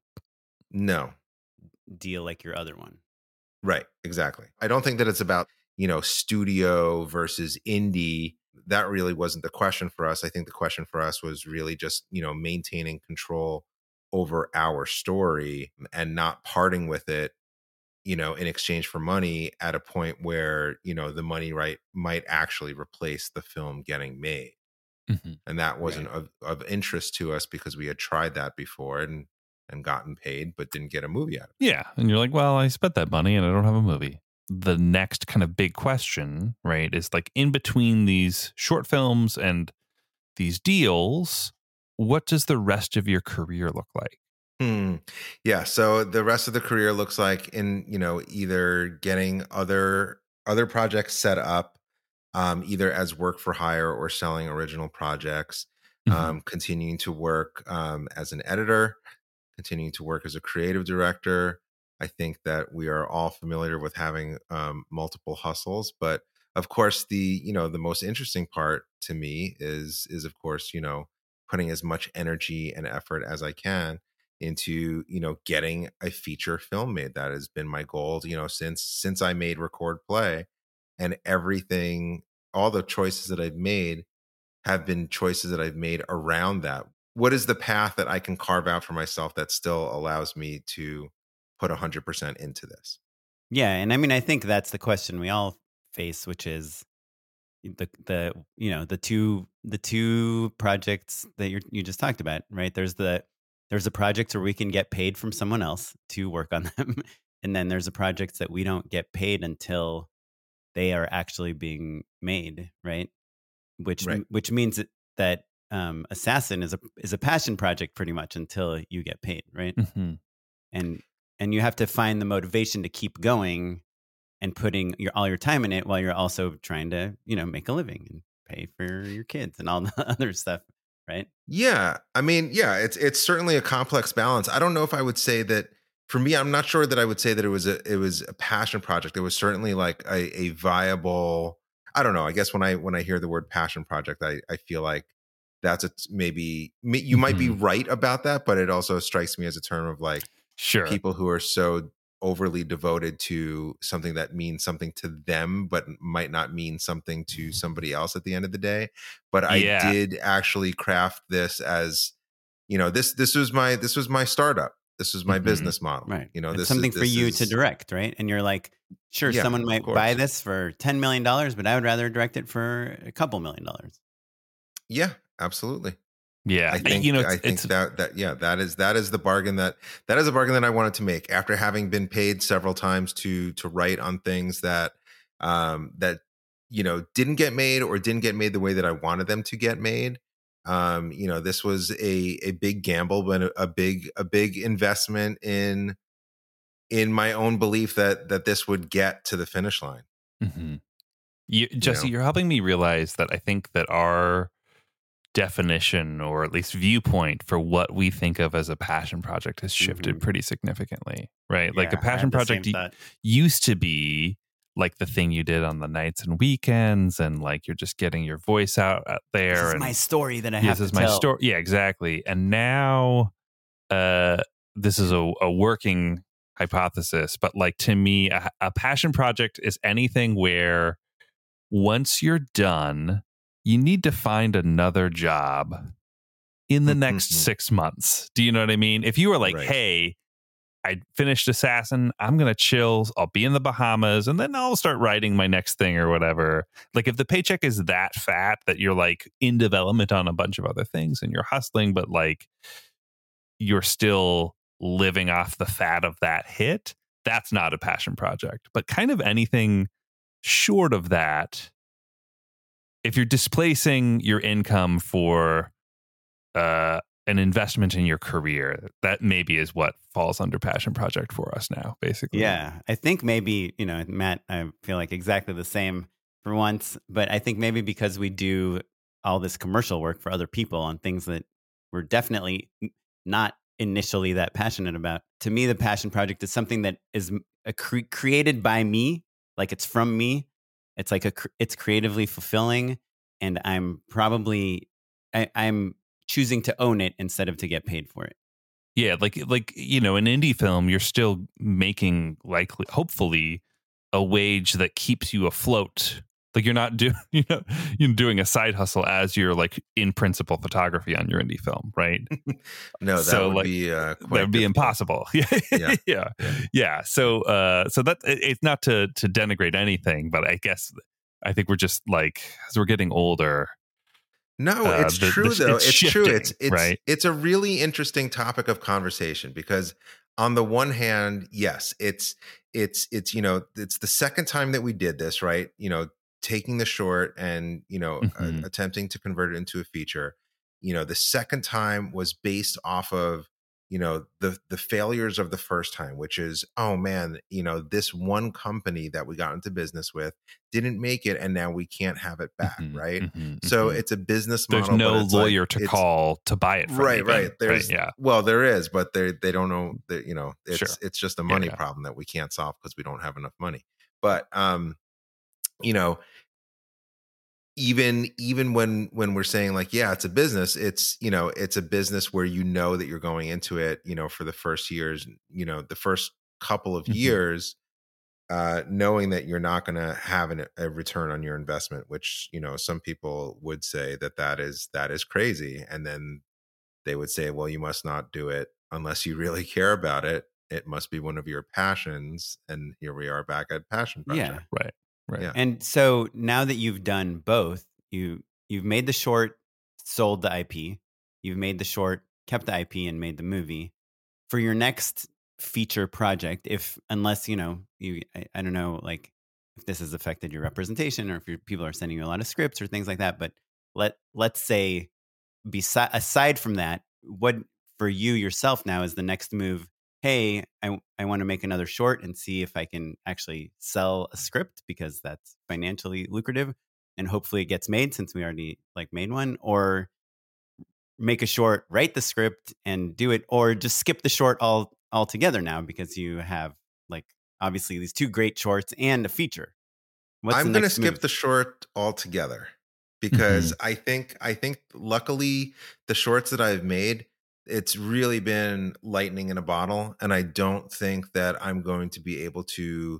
No. deal like your other one. Right, exactly. I don't think that it's about, you know, studio versus indie. That really wasn't the question for us. I think the question for us was really just, you know, maintaining control over our story and not parting with it, you know, in exchange for money at a point where, you know, the money right might actually replace the film getting made. Mm-hmm. And that wasn't of, of interest to us because we had tried that before and and gotten paid, but didn't get a movie out of it. Yeah. And you're like, well, I spent that money and I don't have a movie. The next kind of big question, right, is like in between these short films and these deals, what does the rest of your career look like? Hmm. Yeah. So the rest of the career looks like in, you know, either getting other other projects set up, um, either as work for hire or selling original projects, Mm-hmm. um, continuing to work um, as an editor, continuing to work as a creative director. I think that we are all familiar with having um, multiple hustles, but of course, the you know the most interesting part to me is is of course you know putting as much energy and effort as I can into you know getting a feature film made. That has been my goal, you know, since since I made Record Play, and everything, all the choices that I've made have been choices that I've made around that. What is the path that I can carve out for myself that still allows me to put one hundred percent into this? Yeah, and I mean, I think that's the question we all face, which is the the you know the two the two projects that you you just talked about, right? There's the there's the projects where we can get paid from someone else to work on them, and then there's the projects that we don't get paid until they are actually being made, right? Which Right. which means that, that um, Assassin is a is a passion project pretty much until you get paid, right? Mm-hmm. and and you have to find the motivation to keep going and putting your all your time in it while you're also trying to you know make a living and pay for your kids and all the other stuff, right? Yeah, I mean, yeah, it's it's certainly a complex balance. I don't know if I would say that for me. I'm not sure that I would say that it was a it was a passion project. It was certainly like a, a viable. I don't know. I guess when I when I hear the word passion project, I I feel like that's a maybe you might be right about that, but it also strikes me as a term of like Sure. people who are so overly devoted to something that means something to them but might not mean something to somebody else at the end of the day. But I Yeah. did actually craft this as, you know, this this was my this was my startup. This was my Mhm. business model. Right. You know, it's this something is, for this you is, to direct, right? And you're like, sure, Yeah, someone of might course. buy this for ten million dollars, but I would rather direct it for a couple million dollars. Yeah, absolutely. Yeah. I think you know, I it's, think it's that that yeah, that is that is the bargain that that is a bargain that I wanted to make after having been paid several times to to write on things that um that you know didn't get made or didn't get made the way that I wanted them to get made. Um, you know, this was a a big gamble, but a, a big a big investment in in my own belief that that this would get to the finish line. Mhm. You, Jesse, know? you're helping me realize that I think that our definition or at least viewpoint for what we think of as a passion project has shifted Mhm. pretty significantly, right? Like Yeah, a I had passion the project same y- thought. used to be like the thing you did on the nights and weekends, and like you're just getting your voice out, out there. This is and my story that I this have is to my tell. story. Yeah, exactly. And now uh, this is a, a working hypothesis, but like to me, a, a passion project is anything where once you're done, you need to find another job in the next Mhm. six months. Do you know what I mean? If you were like, Right. hey, I finished Assassin, I'm going to chill, I'll be in the Bahamas, and then I'll start writing my next thing or whatever. Like if the paycheck is that fat that you're like in development on a bunch of other things and you're hustling, but like you're still living off the fat of that hit, that's not a passion project. But kind of anything short of that, if you're displacing your income for uh, an investment in your career, that maybe is what falls under passion project for us now, basically. Yeah, I think maybe, you know, Matt, I feel like exactly the same for once, but I think maybe because we do all this commercial work for other people on things that we're definitely n- not initially that passionate about. To me, the passion project is something that is m- a cre- created by me, like it's from me. It's like a cr- it's creatively fulfilling, and I'm probably I, I'm choosing to own it instead of to get paid for it. Yeah, like like you know, an indie film, you're still making likely, hopefully, a wage that keeps you afloat. Like you're not doing, you know, you're doing a side hustle as you're like in principal photography on your indie film, right? No, that So, would like, be uh, That quite would be difficult. impossible. Yeah, Yeah. yeah, yeah. So, uh, so that it, it's not to to denigrate anything, but I guess I think we're just like as we're getting older. No, Uh, it's the- the true sh- though. it's It's, true. shifting, It's it's right? it's a really interesting topic of conversation because on the one hand, yes, it's it's it's you know, it's the second time that we did this, right? You know, taking the short and, you know, Mhm. uh, attempting to convert it into a feature. You know, the second time was based off of, you know, the the failures of the first time, which is, oh man, you know, this one company that we got into business with didn't make it and now we can't have it back, Mhm, right? mhm, So mhm. it's a business model. There's no but it's like- lawyer to it's- call to buy it from. Right, even, right. There's yeah, well, there is, but they they don't know that, you know, it's Sure. it's just a Yeah, money yeah. problem that we can't solve because we don't have enough money. But um, you know, even even when when we're saying like, yeah, it's a business, it's, you know, it's a business where you know that you're going into it, you know, for the first years, you know, the first couple of Mhm. years, uh, knowing that you're not going to have an, a return on your investment, which, you know, some people would say that that is that is crazy, and then they would say, well, you must not do it unless you really care about it. It must be one of your passions, and here we are back at passion project. Yeah. Right, right. Yeah. And so now that you've done both, you you've made the short, sold the I P, you've made the short, kept the I P, and made the movie. For your next feature project, if unless you know you, I, I don't know, like if this has affected your representation or if your people are sending you a lot of scripts or things like that. But let let's say, beside aside from that, what for you yourself now is the next move? Hey, I, I want to make another short and see if I can actually sell a script because that's financially lucrative and hopefully it gets made since we already like made one, or make a short, write the script and do it, or just skip the short all altogether now because you have like obviously these two great shorts and a feature. What's I'm the going to next skip move? the short altogether because I think I think luckily the shorts that I've made, it's really been lightning in a bottle, and I don't think that I'm going to be able to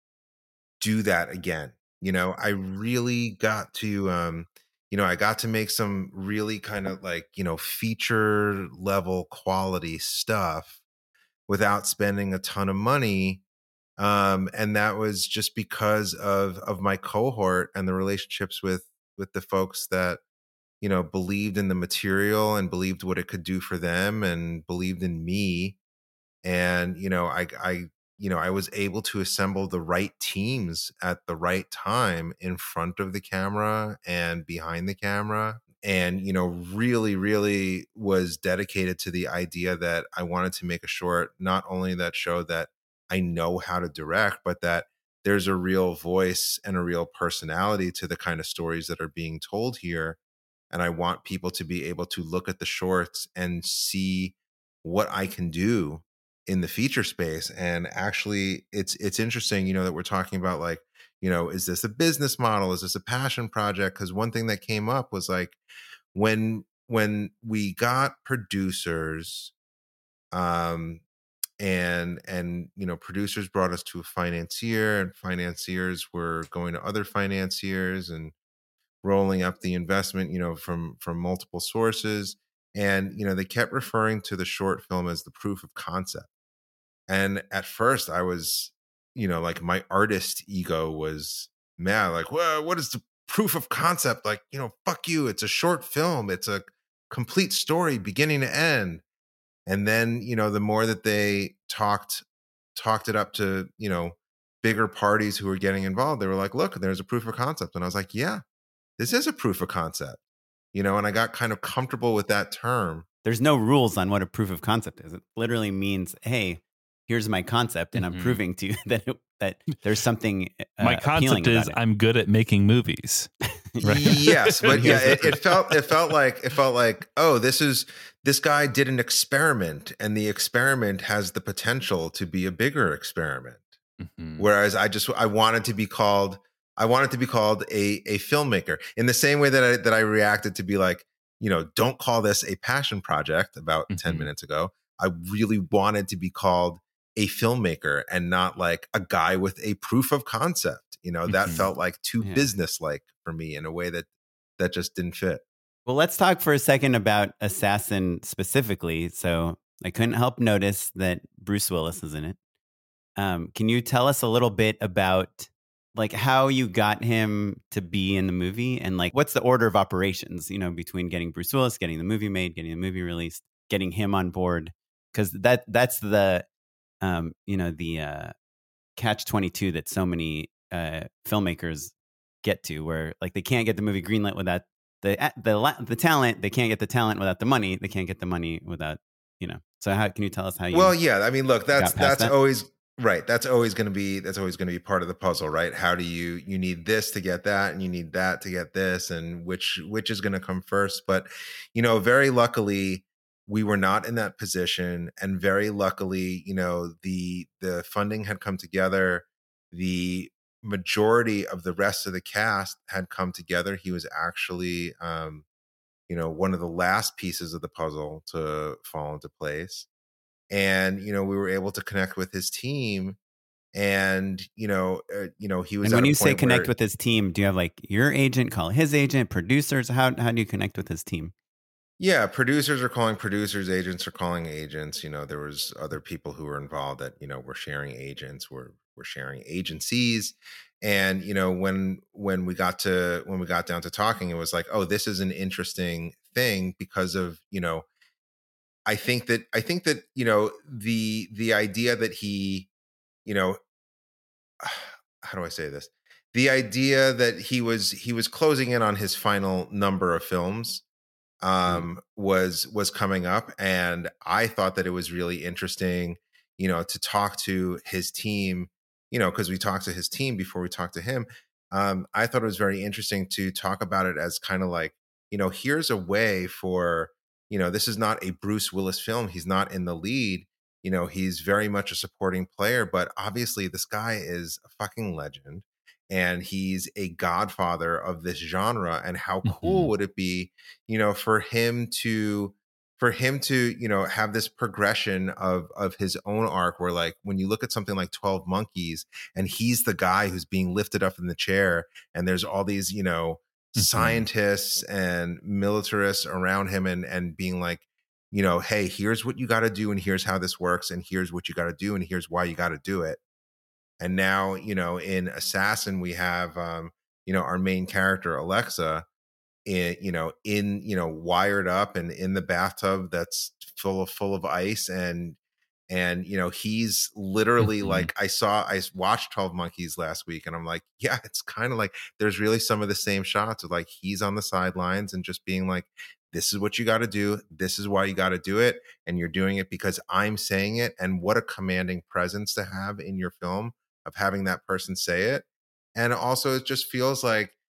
do that again. You know, I really got to um you know, I got to make some really kind of like, you know, feature level quality stuff without spending a ton of money. Um, and that was just because of of my cohort and the relationships with with the folks that, you know, believed in the material and believed what it could do for them and believed in me. And, you know, I I you know, I was able to assemble the right teams at the right time in front of the camera and behind the camera. And, you know, really, really was dedicated to the idea that I wanted to make a short, not only that showed that I know how to direct, but that there's a real voice and a real personality to the kind of stories that are being told here. and I want people to be able to look at the shorts and see what I can do in the feature space. And actually, it's it's interesting, you know, that we're talking about, like, you know, is this a business model? Is this a passion project? Because one thing that came up was like when when we got producers, um, and and you know, producers brought us to a financier, and financiers were going to other financiers and rolling up the investment, you know, from from multiple sources. And you know, they kept referring to the short film as the proof of concept. And at first I was, you know, like my artist ego was mad, like, well, what is the proof of concept? Like, you know, fuck you. It's a short film. It's a complete story, beginning to end. And then, you know, the more that they talked, talked it up to, you know, bigger parties who were getting involved, they were like, look, there's a proof of concept. And I was like, yeah, this is a proof of concept, you know, and I got kind of comfortable with that term. There's no rules on what a proof of concept is. It literally means, hey, here's my concept, and mm-hmm. I'm proving to you that it, that there's something. Uh, my concept is I'm good at making movies. Right? Yes, but yeah, it, it felt it felt like it felt like oh, this is this guy did an experiment, and the experiment has the potential to be a bigger experiment. Mm-hmm. Whereas I just I wanted to be called I wanted to be called a a filmmaker in the same way that I that I reacted to be like, you know, don't call this a passion project about mm-hmm. ten minutes ago. I really wanted to be called a filmmaker and not like a guy with a proof of concept. You know, that mm-hmm. felt like too yeah. business-like for me in a way that that just didn't fit. Well, let's talk for a second about Assassin specifically. So I couldn't help notice that Bruce Willis is in it. Um, can you tell us a little bit about like how you got him to be in the movie, and like what's the order of operations, you know, between getting Bruce Willis, getting the movie made, getting the movie released, getting him on board? Because that that's the Um, you know, the uh, catch twenty-two that so many uh, filmmakers get to, where like they can't get the movie greenlit without the the the talent. They can't get the talent without the money. They can't get the money without, you know. So how can you tell us how you? Well, yeah, I mean, look, that's that's that? always right. That's always going to be that's always going to be part of the puzzle, right? How do you you need this to get that, and you need that to get this, and which which is going to come first? But you know, very luckily, we were not in that position, and very luckily, you know, the the funding had come together. The majority of the rest of the cast had come together. He was actually, um, you know, one of the last pieces of the puzzle to fall into place. And you know, we were able to connect with his team, and you know, uh, you know, he was. And when at a you say point connect where, with his team, do you have like your agent call his agent, producers? How how do you connect with his team? Yeah, producers are calling producers, agents are calling agents. You know, there was other people who were involved that, you know, were sharing agents, were were sharing agencies. And, you know, when when we got to when we got down to talking, it was like, oh, this is an interesting thing because of, you know, I think that I think that, you know, the the idea that he, you know, how do I say this? The idea that he was he was closing in on his final number of films um was was coming up, and I thought that it was really interesting, you know, to talk to his team, you know, because we talked to his team before we talked to him. um I thought it was very interesting to talk about it as kind of like, you know, here's a way for, you know, this is not a Bruce Willis film. He's not in the lead, you know, he's very much a supporting player, but obviously this guy is a fucking legend, and he's a godfather of this genre. And how cool mm-hmm. would it be, you know, for him to, for him to, you know, have this progression of, of his own arc, where like, when you look at something like twelve Monkeys, and he's the guy who's being lifted up in the chair, and there's all these, you know, mm-hmm. scientists and militarists around him, and, and being like, you know, hey, here's what you got to do, and here's how this works, and here's what you got to do, and here's why you got to do it. And now, you know, in Assassin, we have, um, you know, our main character, Alexa, in, you know, in, you know, wired up and in the bathtub that's full of, full of ice. And, and, you know, he's literally mm-hmm. like, I saw, I watched twelve Monkeys last week, and I'm like, yeah, it's kind of like, there's really some of the same shots of like, he's on the sidelines and just being like, this is what you got to do. This is why you got to do it. And you're doing it because I'm saying it. And what a commanding presence to have in your film, of having that person say it. And also, it just feels like,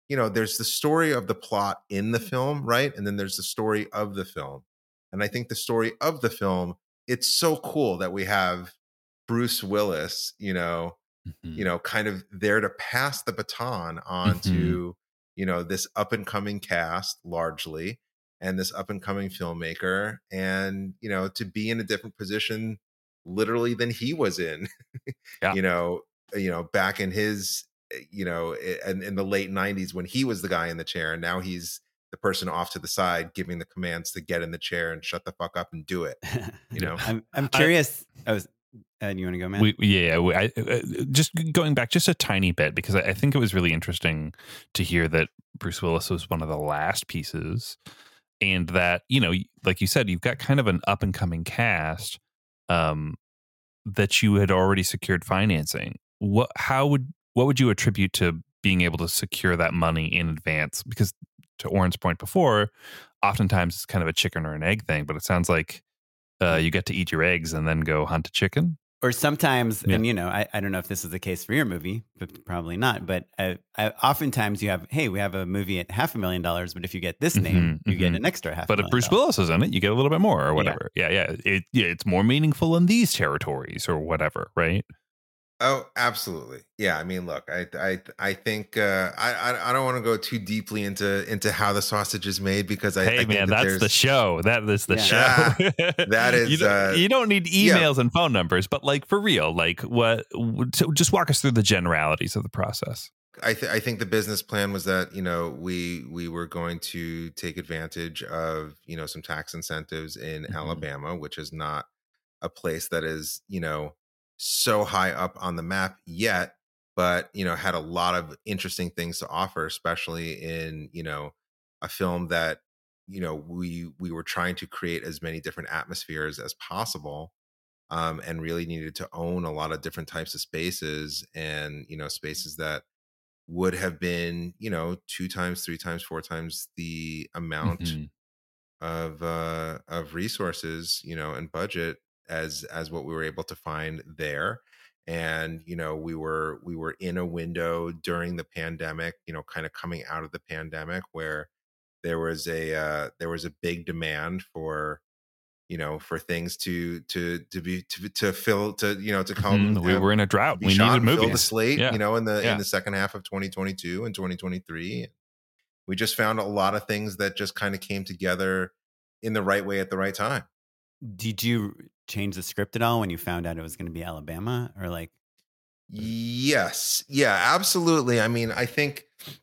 you know, there's the story of the plot in the film, right? And then there's the story of the film. And I think the story of the film, it's so cool that we have Bruce Willis, you know, mm-hmm. you know, kind of there to pass the baton on mm-hmm. to, you know, this up and coming cast largely, and this up and coming filmmaker, and, you know, to be in a different position literally than he was in, yeah. you know, you know, back in his, you know, in, in the late nineties when he was the guy in the chair, and now he's the person off to the side giving the commands to get in the chair and shut the fuck up and do it. You know, I'm I'm curious. I, I was. Uh, you want to go, man? We, yeah, we, I, uh, just going back just a tiny bit, because I, I think it was really interesting to hear that Bruce Willis was one of the last pieces, and that, you know, like you said, you've got kind of an up and coming cast um, that you had already secured financing. What, how would, what would you attribute to being able to secure that money in advance? Because to Oren's point before, oftentimes it's kind of a chicken or an egg thing, but it sounds like uh, you get to eat your eggs and then go hunt a chicken. Or sometimes, yeah. and you know, I, I don't know if this is the case for your movie, but probably not. But I, I, oftentimes you have, hey, we have a movie at half a million dollars, but if you get this name, mm-hmm, you mm-hmm. get an extra half. But a if Bruce dollars. Willis is in it, you get a little bit more or whatever. Yeah, yeah, yeah. It, yeah, it's more meaningful in these territories or whatever, right? Oh, absolutely. Yeah. I mean, look, I, I, I think uh, I, I don't want to go too deeply into into how the sausage is made, because I, hey, I think man, that that's the show. That is the yeah. show. Yeah, that is. you, don't, uh, you don't need emails yeah. and phone numbers, but like for real, like what? So just walk us through the generalities of the process. I, th- I think the business plan was that, you know, we we were going to take advantage of, you know, some tax incentives in mm-hmm. Alabama, which is not a place that is, you know, so high up on the map yet, but, you know, had a lot of interesting things to offer, especially in, you know, a film that, you know, we we were trying to create as many different atmospheres as possible, um, and really needed to own a lot of different types of spaces, and, you know, spaces that would have been, you know, two times, three times, four times the amount mm-hmm. of uh, of resources, you know, and budget as as what we were able to find there. And, you know, we were we were in a window during the pandemic, you know, kind of coming out of the pandemic, where there was a uh, there was a big demand for, you know, for things to to to be to, to fill to you know to come. Mm-hmm. We um, were in a drought. We shot, needed movies. Fill the slate, yeah. you know, in the yeah. in the second half of twenty twenty-two and twenty twenty-three. We just found a lot of things that just kind of came together in the right way at the right time. Did you change the script at all when you found out it was going to be Alabama, or like? Yes. Yeah, absolutely. I mean, I think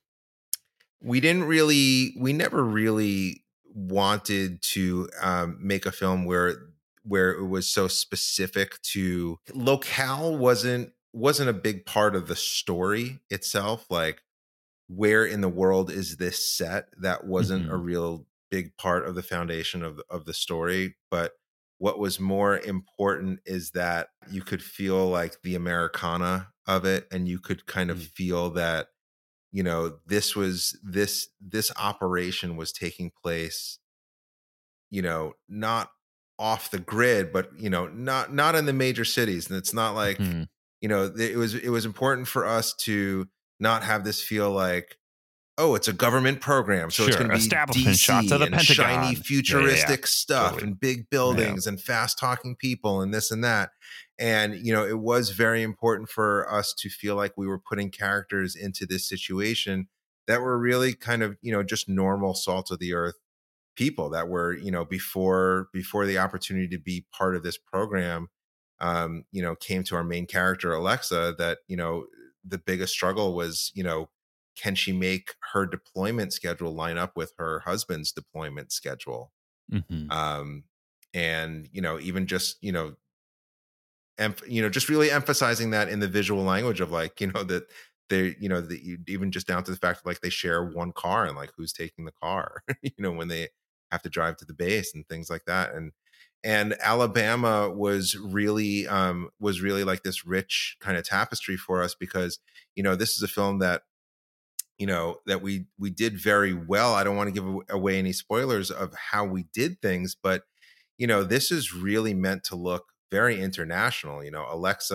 we didn't really, we never really wanted to um, make a film where, where it was so specific to locale wasn't, wasn't a big part of the story itself. Like, where in the world is this set? That wasn't mm-hmm. a real big part of the foundation of, of the story. But what was more important is that you could feel like the Americana of it, and you could kind of mm. feel that, you know, this was this this operation was taking place, you know, not off the grid, but, you know, not not in the major cities. And it's not like, mm-hmm. you know, it was it was important for us to not have this feel like, oh, it's a government program, so sure. it's going to be establishment D C shots of the and Pentagon. shiny futuristic yeah, yeah, yeah. stuff totally. and big buildings yeah. and fast talking people and this and that. And, you know, it was very important for us to feel like we were putting characters into this situation that were really kind of, you know, just normal salt of the earth people that were, you know, before before the opportunity to be part of this program, um, you know, came to our main character, Alexa, that, you know, the biggest struggle was, you know, can she make her deployment schedule line up with her husband's deployment schedule? Mm-hmm. Um, and, you know, even just, you know, em- you know, just really emphasizing that in the visual language of like, you know, that they, you know, the, even just down to the fact that like they share one car and like who's taking the car, you know, when they have to drive to the base and things like that. And, and Alabama was really, um, was really like this rich kind of tapestry for us because, you know, this is a film that, you know, that we we did very well. I don't want to give away any spoilers of how we did things, but, you know, this is really meant to look very international. You know, Alexa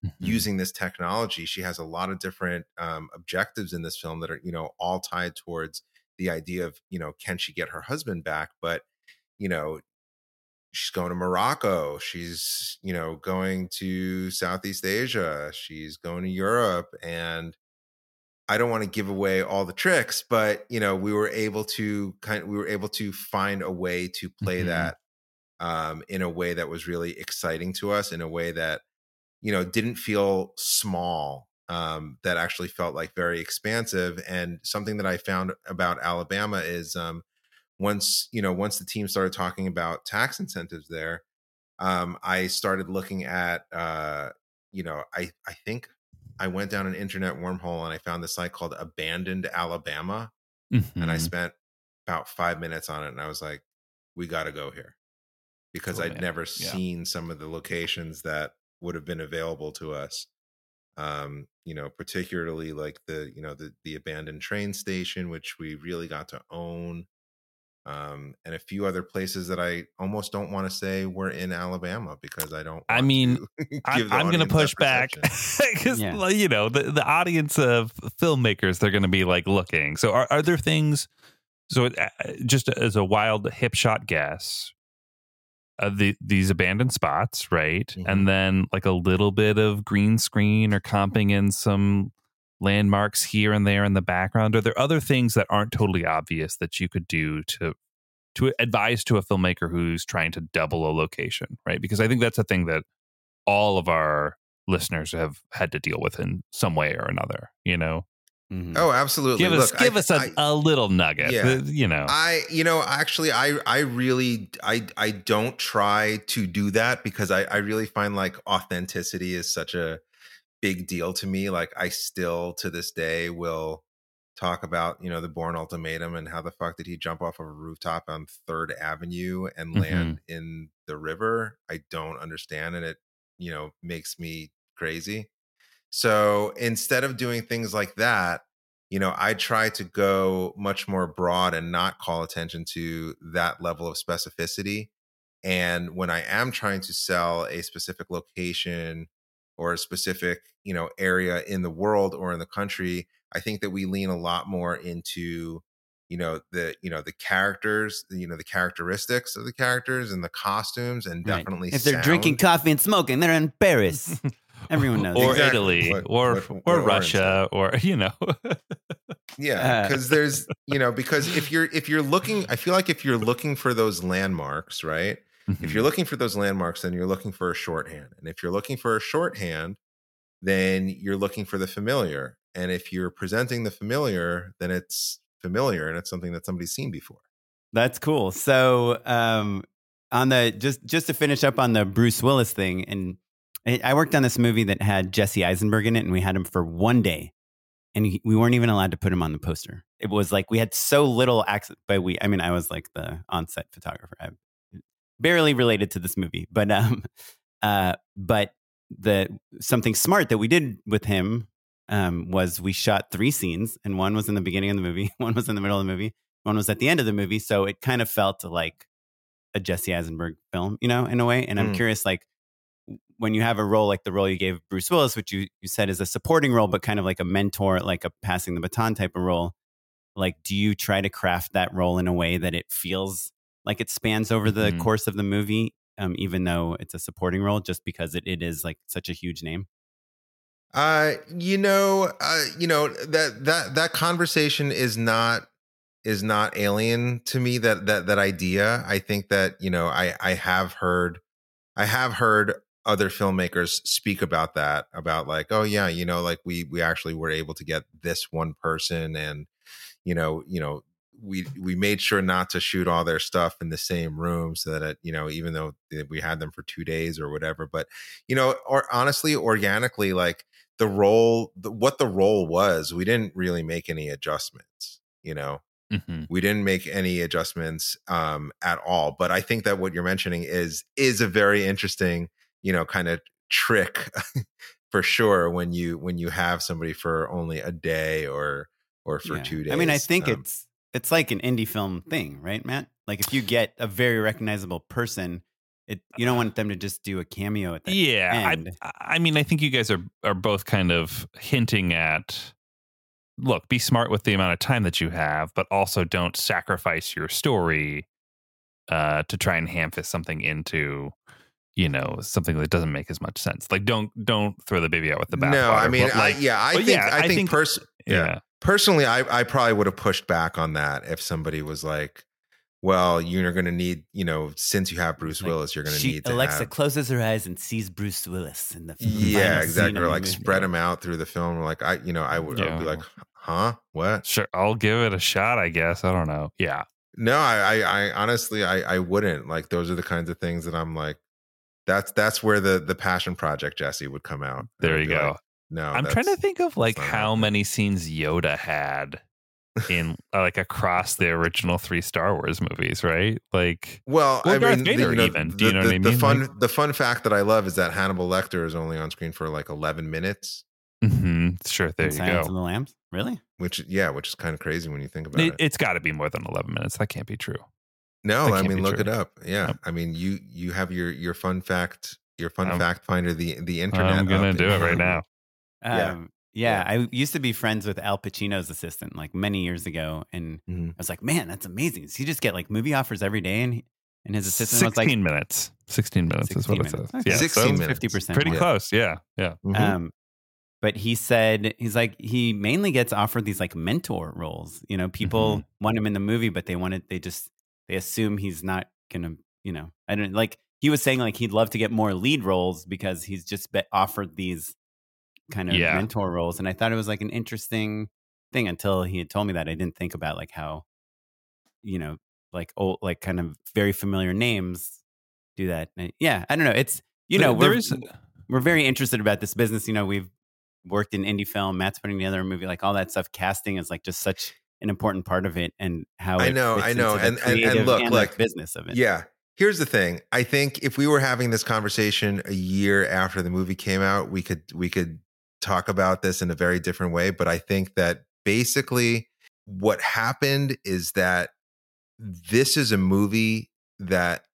mm-hmm. using this technology. She has a lot of different um, objectives in this film that are, you know, all tied towards the idea of, you know, can she get her husband back? But, you know, she's going to Morocco. She's, you know, going to Southeast Asia. She's going to Europe. And I don't want to give away all the tricks, but, you know, we were able to kind of, we were able to find a way to play mm-hmm. that um, in a way that was really exciting to us, in a way that, you know, didn't feel small, um, that actually felt like very expansive. And something that I found about Alabama is um, once, you know, once the team started talking about tax incentives there, um, I started looking at, uh, you know, I, I think I went down an internet wormhole and I found this site called Abandoned Alabama. Mm-hmm. And I spent about five minutes on it. And I was like, we got to go here, because oh, I'd man. never yeah. seen some of the locations that would have been available to us. Um, you know, particularly like the, you know, the, the abandoned train station, which we really got to own. Um, and a few other places that I almost don't want to say were in Alabama, because I don't. I mean, I'm, I'm going to push back because, yeah. you know, the, the audience of filmmakers, they're going to be like looking. So are, are there things, so uh, just as a wild hip shot guess, uh, the, these abandoned spots, right? Mm-hmm. And then like a little bit of green screen or comping in some landmarks here and there in the background? Are there other things that aren't totally obvious that you could do to to advise to a filmmaker who's trying to double a location, right? Because I think that's a thing that all of our listeners have had to deal with in some way or another, you know? Mm-hmm. Oh, absolutely. Give us Look, give I, us a, I, a little nugget, yeah. you know. I, you know, actually, I, I really, I, I don't try to do that, because I, I really find like authenticity is such a big deal to me. Like I still to this day will talk about, you know, the Bourne Ultimatum and how the fuck did he jump off of a rooftop on Third Avenue and land mm-hmm. in the river? I don't understand, and it, you know, makes me crazy. So instead of doing things like that, you know, I try to go much more broad and not call attention to that level of specificity. And when I am trying to sell a specific location or a specific, you know, area in the world or in the country, I think that we lean a lot more into, you know, the, you know, the characters, you know, the characteristics of the characters and the costumes, and right. definitely if they're sound. drinking coffee and smoking, they're in Paris. Everyone knows. Or exactly. Italy, what, or what, what, or what Russia, or, you know. Yeah, because uh. there's, you know, because if you're if you're looking, I feel like if you're looking for those landmarks, right? Mm-hmm. If you're looking for those landmarks, then you're looking for a shorthand. And if you're looking for a shorthand, then you're looking for the familiar. And if you're presenting the familiar, then it's familiar and it's something that somebody's seen before. That's cool. So um, on the just just to finish up on the Bruce Willis thing, and I worked on this movie that had Jesse Eisenberg in it, and we had him for one day, and he, we weren't even allowed to put him on the poster. It was like we had so little access. But we, I mean, I was like the on-set photographer. I'm barely related to this movie, but um, uh, but the something smart that we did with him um, was we shot three scenes, and one was in the beginning of the movie, one was in the middle of the movie, one was at the end of the movie. So it kind of felt like a Jesse Eisenberg film, you know, in a way. And I'm mm. curious, like, when you have a role like the role you gave Bruce Willis, which you, you said is a supporting role, but kind of like a mentor, like a passing the baton type of role, like, do you try to craft that role in a way that it feels like it spans over the mm-hmm. course of the movie, um, even though it's a supporting role, just because it, it is like such a huge name? Uh, you know, uh, you know, that, that, that conversation is not, is not alien to me, that, that, that idea. I think that, you know, I, I have heard, I have heard other filmmakers speak about that, about like, oh yeah, you know, like we, we actually were able to get this one person, and, you know, you know, we, we made sure not to shoot all their stuff in the same room, so that, it, you know, even though we had them for two days or whatever, but, you know, or honestly, organically, like the role, the, what the role was, we didn't really make any adjustments, you know. Mm-hmm. We didn't make any adjustments um, at all. But I think that what you're mentioning is is a very interesting, you know, kind of trick for sure, when you when you have somebody for only a day or or for yeah. two days. I mean, I think um, it's it's like an indie film thing, right, Matt? Like if you get a very recognizable person it you don't want them to just do a cameo at the yeah, end. I, I mean, I think you guys are are both kind of hinting at, look, be smart with the amount of time that you have, but also don't sacrifice your story uh, to try and ham-fist something into, you know, something that doesn't make as much sense. Like, don't don't throw the baby out with the bathwater. No, I mean, like, I, yeah, I but think, yeah, I think, think pers- yeah. yeah. personally, I, I probably would have pushed back on that if somebody was like, well, you're going to need, you know, since you have Bruce Like, Willis, you're going to she, need to Alexa have. closes her eyes and sees Bruce Willis in the final Yeah, scene exactly. of Or the like movie. spread them out through the film. Like I, you know, I would, I would be Yeah. like, huh, what? Sure, I'll give it a shot, I guess. I don't know. Yeah. No, I, I, I honestly, I, I wouldn't. Like those are the kinds of things that I'm like, that's that's where the the passion project Jesse would come out. There I'd you be go. like, no, I'm that's- trying to think of like not how happening. many scenes Yoda had in uh, like across the original three Star Wars movies, right? Like, Well, Or I Darth mean, Vader you know, even. The, Do you know the, what I the mean? fun, Like- the fun fact that I love is that Hannibal Lecter is only on screen for like eleven minutes, mhm, sure, there In you Silence go. of the Lambs? Really? which yeah, which is kind of crazy when you think about It, it. it's got to be more than eleven minutes. That can't be true. No, that I can't mean, be look true. it up. Yeah, Yep. I mean, you you have your your fun fact, your fun I'm- fact finder, the the internet. I'm gonna up do in it right front of you. now. Yeah. Um, yeah. I used to be friends with Al Pacino's assistant like many years ago. And Mhm. I was like, man, that's amazing. Does he just get like movie offers every day? And, he, and his assistant was like, Sixteen minutes. Sixteen minutes is what it sixteen says. minutes. Yeah, Okay. sixteen so minutes. fifty percent pretty more. close. Yeah, yeah. Mhm. Um, but he said, he's like, he mainly gets offered these like mentor roles. You know, people Mhm. want him in the movie, but they want it, they just, they assume he's not going to, you know, I don't like, he was saying like he'd love to get more lead roles because he's just been offered these kind of Yeah. mentor roles. And I thought it was like an interesting thing until he had told me that. I didn't think about like how, you know, like old, like kind of very familiar names do that. And yeah, I don't know. It's, you know, There- there we're, is- we're very interested about this business. You know, we've worked in indie film, Matt's putting together a movie, like all that stuff. Casting is like just such an important part of it, and how I it know, fits I know. into the And- and- and creative look, the like- business of it. Yeah. Here's the thing. I think if we were having this conversation a year after the movie came out, we could we could talk about this in a very different way. But I think that basically what happened is that this is a movie that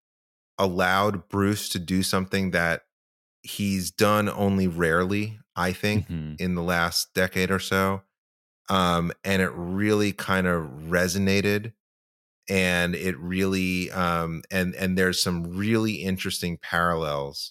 allowed Bruce to do something that he's done only rarely, I think, Mhm. in the last decade or so. Um, and it really kind of resonated. And it really um and and there's some really interesting parallels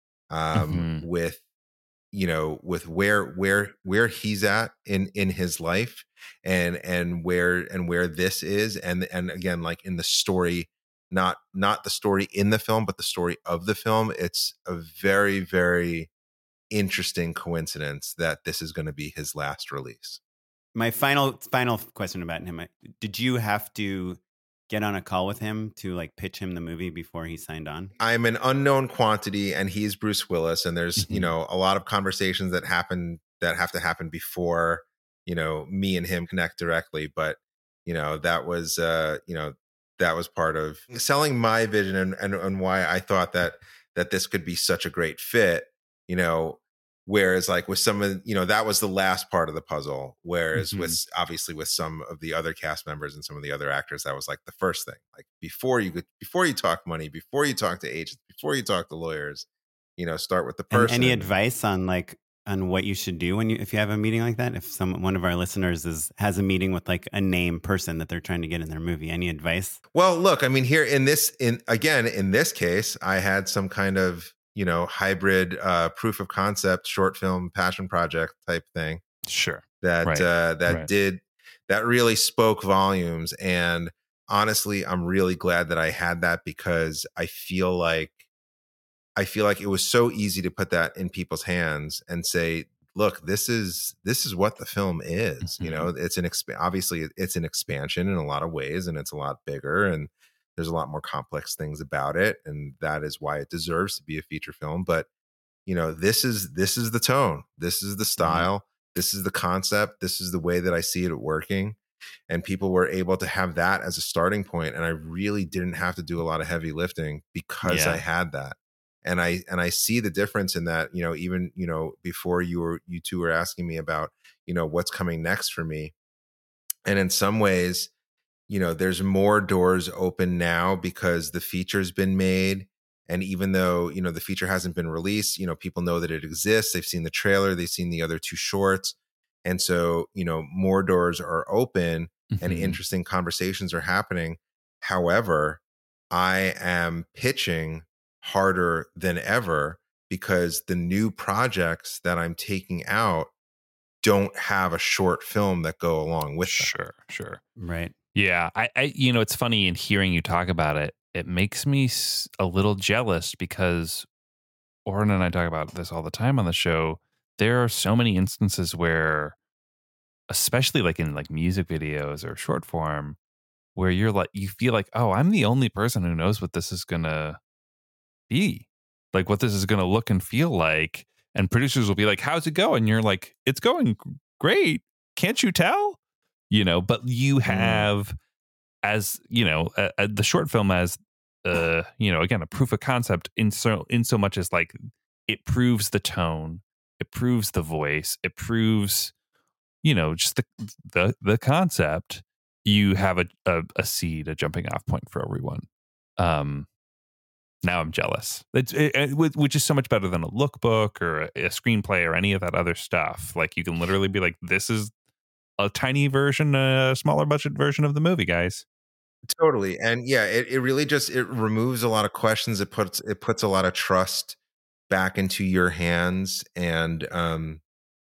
um Mhm. with you know with where where where he's at in in his life and and where and where this is and and again like in the story, not not the story in the film but the story of the film. It's a very very interesting coincidence that this is going to be his last release. My final final question about him: did you have to get on a call with him to like pitch him the movie before he signed on? I'm an unknown quantity and he's Bruce Willis, and there's Mhm. you know a lot of conversations that happen that have to happen before you know me and him connect directly. But you know that was uh you know that was part of selling my vision and and, and why I thought that that this could be such a great fit. You know, whereas like with some of you know that was the last part of the puzzle. Whereas Mhm. with obviously with some of the other cast members and some of the other actors, that was like the first thing. Like before you could before you talk money, before you talk to agents, before you talk to lawyers, you know, start with the And person. any advice on like on what you should do when you if you have a meeting like that? If some one of our listeners is has a meeting with like a name person that they're trying to get in their movie, any advice? Well, look, I mean, here in this, in again, in this case, I had some kind of, you know, hybrid uh, proof of concept, short film, passion project type thing Sure. that Right, uh, that right. did that really spoke volumes. And honestly, I'm really glad that I had that because I feel like I feel like it was so easy to put that in people's hands and say, look, this is this is what the film is. You know, it's an exp- obviously it's an expansion in a lot of ways, and it's a lot bigger, and there's a lot more complex things about it, and that is why it deserves to be a feature film. But you know, this is this is the tone, this is the style, this is the concept, this is the way that I see it working. And people were able to have that as a starting point, and I really didn't have to do a lot of heavy lifting because Yeah. I had that. And I and I see the difference in that, you know, even, you know, before you were you two were asking me about, you know, what's coming next for me. And in some ways, you know, there's more doors open now because the feature's been made And even though, you know, the feature hasn't been released, you know, people know that it exists. They've seen the trailer, they've seen the other two shorts. And so, you know, more doors are open mm-hmm. and interesting conversations are happening. However, I am pitching harder than ever because the new projects that I'm taking out don't have a short film that go along with them. Sure, sure. Right. Yeah. I, I, you know, it's funny in hearing you talk about it, it makes me a little jealous because Oren and I talk about this all the time on the show. There are so many instances where, especially like in like music videos or short form, where you're like, you feel like, oh, I'm the only person who knows what this is going to be, like what this is going to look and feel like. And producers will be like, how's it going? And you're like, it's going great. Can't you tell? You know, but you have, mm. as, you know, uh, uh, the short film as, uh, you know, again, a proof of concept in so, in so much as like it proves the tone, it proves the voice, it proves, you know, just the, the, the concept. You have a, a, a seed, a jumping off point for everyone. Um, Now I'm jealous. It's it, it, which is so much better than a lookbook or a, a screenplay or any of that other stuff. Like you can literally be like, this is a tiny version, a smaller budget version of the movie, guys. Totally. And yeah, it, it really just, it removes a lot of questions. It puts, it puts a lot of trust back into your hands and, um,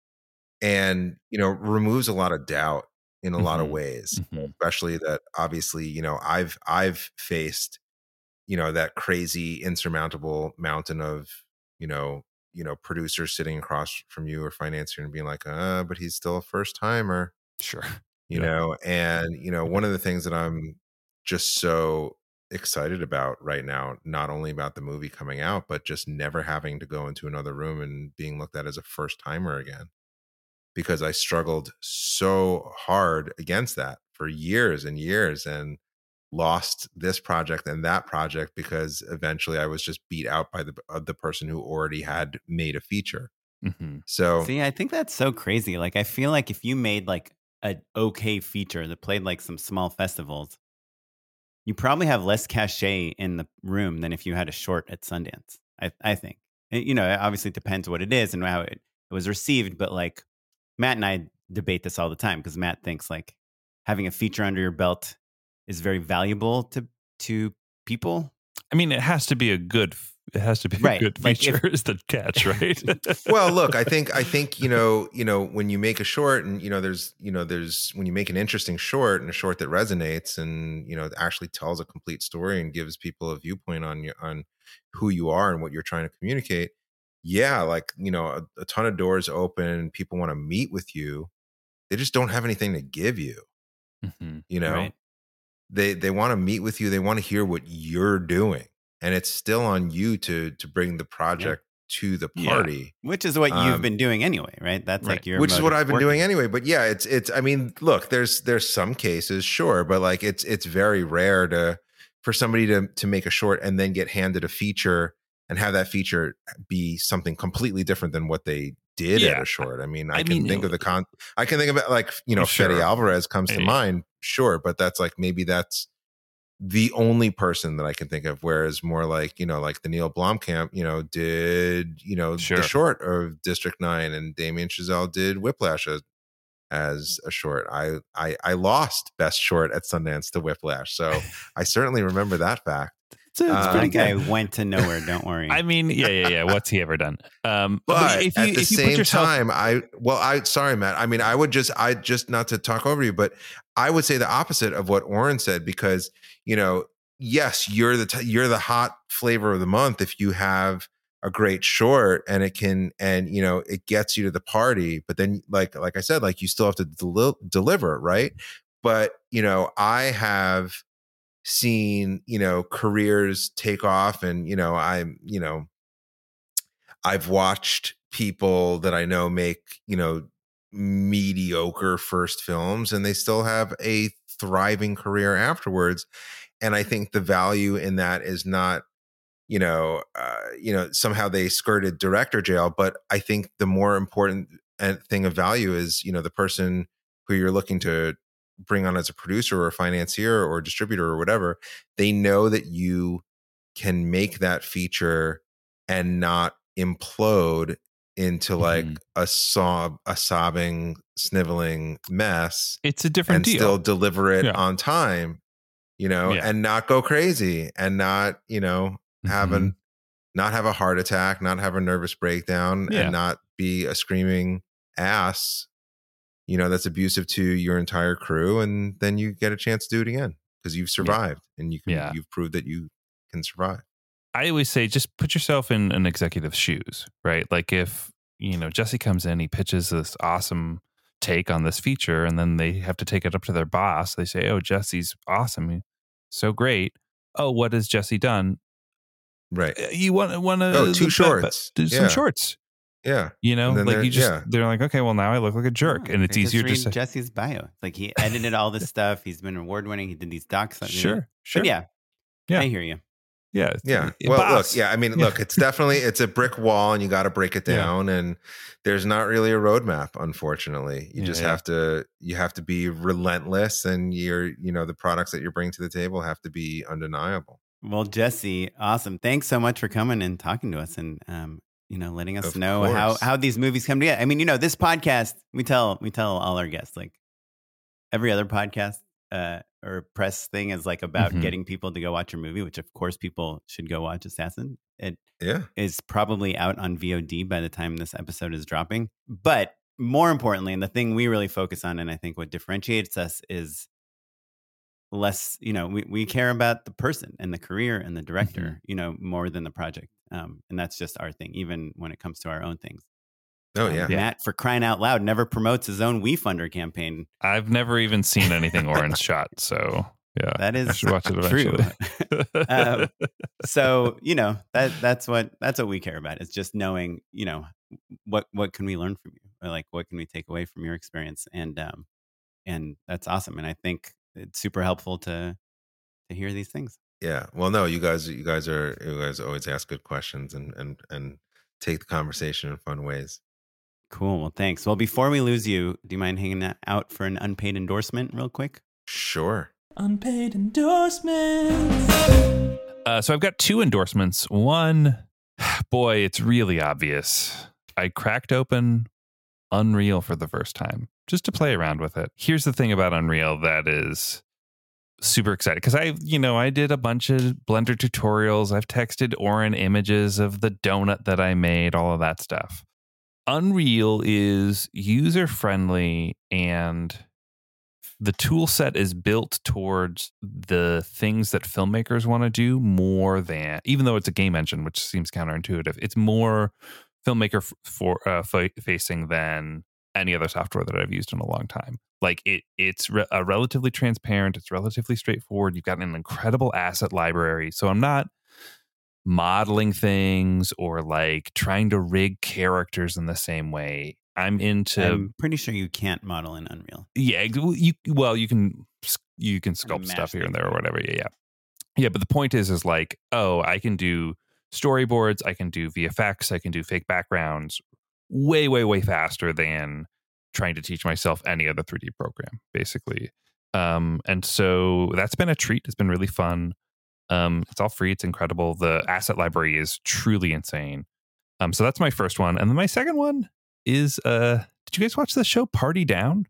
and, you know, removes a lot of doubt in a mm-hmm. lot of ways, mm-hmm. especially that obviously, you know, I've, I've faced, you know, that crazy insurmountable mountain of, you know, you know, producers sitting across from you or financier and being like, uh, but he's still a first timer. Sure. You yeah. know, and, you know, one of the things that I'm just so excited about right now, not only about the movie coming out, but just never having to go into another room and being looked at as a first timer again, because I struggled so hard against that for years and years and lost this project and that project because eventually I was just beat out by the uh, the person who already had made a feature. Mm-hmm. So see, I think that's so crazy. Like, I feel like if you made like an okay feature that played like some small festivals, you probably have less cachet in the room than if you had a short at Sundance. I, I think, and, you know, it obviously depends what it is and how it, it was received. But like Matt and I debate this all the time because Matt thinks like having a feature under your belt is very valuable to to people. I mean, it has to be a good. It has to be right. a good feature. Like if, is the catch, right? Well, look, I think I think you know you know when you make a short, and you know there's you know there's when you make an interesting short and a short that resonates, and you know actually tells a complete story and gives people a viewpoint on you on who you are and what you're trying to communicate. Yeah, like you know a, a ton of doors open, people want to meet with you. They just don't have anything to give you. Mm-hmm. You know. Right. They they want to meet with you. They want to hear what you're doing, and it's still on you to to bring the project yeah. to the party, yeah. which is what um, you've been doing anyway, right? That's right. like your which is what I've been working. doing anyway. But yeah, it's it's. I mean, look, there's there's some cases, sure, but like it's it's very rare to for somebody to to make a short and then get handed a feature and have that feature be something completely different than what they did yeah. at a short. I mean, I, I can mean, think of the con. I can think of it like you know, sure. Fede Alvarez comes hey. to mind. Sure, but that's like maybe that's the only person that I can think of. Whereas more like you know, like the Neil Blomkamp, you know, did you know sure. the short of District Nine, and Damien Chazelle did Whiplash as, as a short. I, I I lost Best Short at Sundance to Whiplash, so I certainly remember that fact. It's, it's uh, that guy went to nowhere. Don't worry. I mean, yeah, yeah, yeah. What's he ever done? Um, but, but if you, at the if you same put yourself- time, I well, I sorry, Matt. I mean, I would just, I just not to talk over you, but I would say the opposite of what Oren said because you know, yes, you're the t- you're the hot flavor of the month if you have a great short and it can and you know it gets you to the party. But then, like like I said, like you still have to del- deliver, right? But you know, I have seen you know careers take off and you know I'm you know I've watched people that I know make you know mediocre first films and they still have a thriving career afterwards, and I think the value in that is not you know uh, you know somehow they skirted director jail, but I think the more important thing of value is you know the person who you're looking to bring on as a producer or a financier or a distributor or whatever, they know that you can make that feature and not implode into like Mhm. a sob, a sobbing, sniveling mess. It's a different and deal. still deliver it Yeah. on time, you know, Yeah. and not go crazy and not, you know, have Mhm. an not have a heart attack, not have a nervous breakdown, Yeah. and not be a screaming ass, you know, that's abusive to your entire crew. And then you get a chance to do it again because you've survived and you can, Yeah. you've proved that you can survive. I always say just put yourself in an executive's shoes, right? Like if, you know, Jesse comes in, he pitches this awesome take on this feature, and then they have to take it up to their boss. They say, oh, Jesse's awesome. He's so great. Oh, what has Jesse done? Right. Uh, You want, want to Oh, two shorts. do some Yeah. shorts, Yeah. you know, And then like they're- you just, yeah. they're like, okay, well now I look like a jerk. No, and it's they easier to read say, Jesse's bio. It's like he edited all this stuff. He's been award winning. He did these docs. you know. sure, sure. But yeah, Yeah. I hear you. Yeah. Yeah. Uh, Well, boss. look, yeah, I mean, Yeah. look, it's definitely, it's a brick wall and you got to break it Yeah. down. And there's not really a roadmap, unfortunately. You Yeah, just yeah. have to, you have to be relentless, and you're, you know, the products that you're bringing to the table have to be undeniable. Well, Jesse, awesome. Thanks so much for coming and talking to us and, um, you know, letting us Of know how, course. how these movies come together. I mean, you know, this podcast, we tell, we tell all our guests, like every other podcast uh, or press thing is like about Mhm. getting people to go watch a movie, which of course people should go watch Assassin. It Yeah. is probably out on V O D by the time this episode is dropping. But more importantly, and the thing we really focus on, and I think what differentiates us is less, you know, we, we care about the person and the career and the director, Mm-hmm. you know, more than the project. Um, and that's just our thing, even when it comes to our own things. Oh, Um, yeah. Matt, for crying out loud, never promotes his own WeFunder campaign. I've never even seen anything Orange Shot. So yeah, That is I should watch it true. eventually. Um, so, you know, that that's what that's what we care about. Is just knowing, you know, what what can we learn from you, or like what can we take away from your experience, and um, and that's awesome. And I think it's super helpful to to hear these things. Yeah. Well, no, you guys, you guys are, you guys always ask good questions and, and, and take the conversation in fun ways. Cool. Well, thanks. Well, before we lose you, do you mind hanging out for an unpaid endorsement real quick? Sure. Unpaid endorsements. Uh, so I've got two endorsements. One, boy, it's really obvious. I cracked open Unreal for the first time just to play around with it. Here's the thing about Unreal that is super excited, because I, you know, I did a bunch of Blender tutorials. I've texted Oren images of the donut that I made, all of that stuff. Unreal is user friendly, and the tool set is built towards the things that filmmakers want to do more than, even though it's a game engine, which seems counterintuitive, it's more filmmaker f- for uh, f- facing than any other software that I've used in a long time. Like it, it's re- a relatively transparent. It's relatively straightforward. You've got an incredible asset library. So I'm not modeling things or like trying to rig characters in the same way. I'm into. I'm pretty sure you can't model in Unreal. Yeah, you well, you can you can sculpt mash stuff here and things there or whatever. Yeah, yeah, yeah. But the point is, is like, oh, I can do storyboards, I can do V F X, I can do fake backgrounds, way, way, way faster than trying to teach myself any other three D program, basically. Um, and so that's been a treat. It's been really fun. Um, it's all free. It's incredible. The asset library is truly insane. Um, so that's my first one, and then my second one is uh did you guys watch the show Party Down?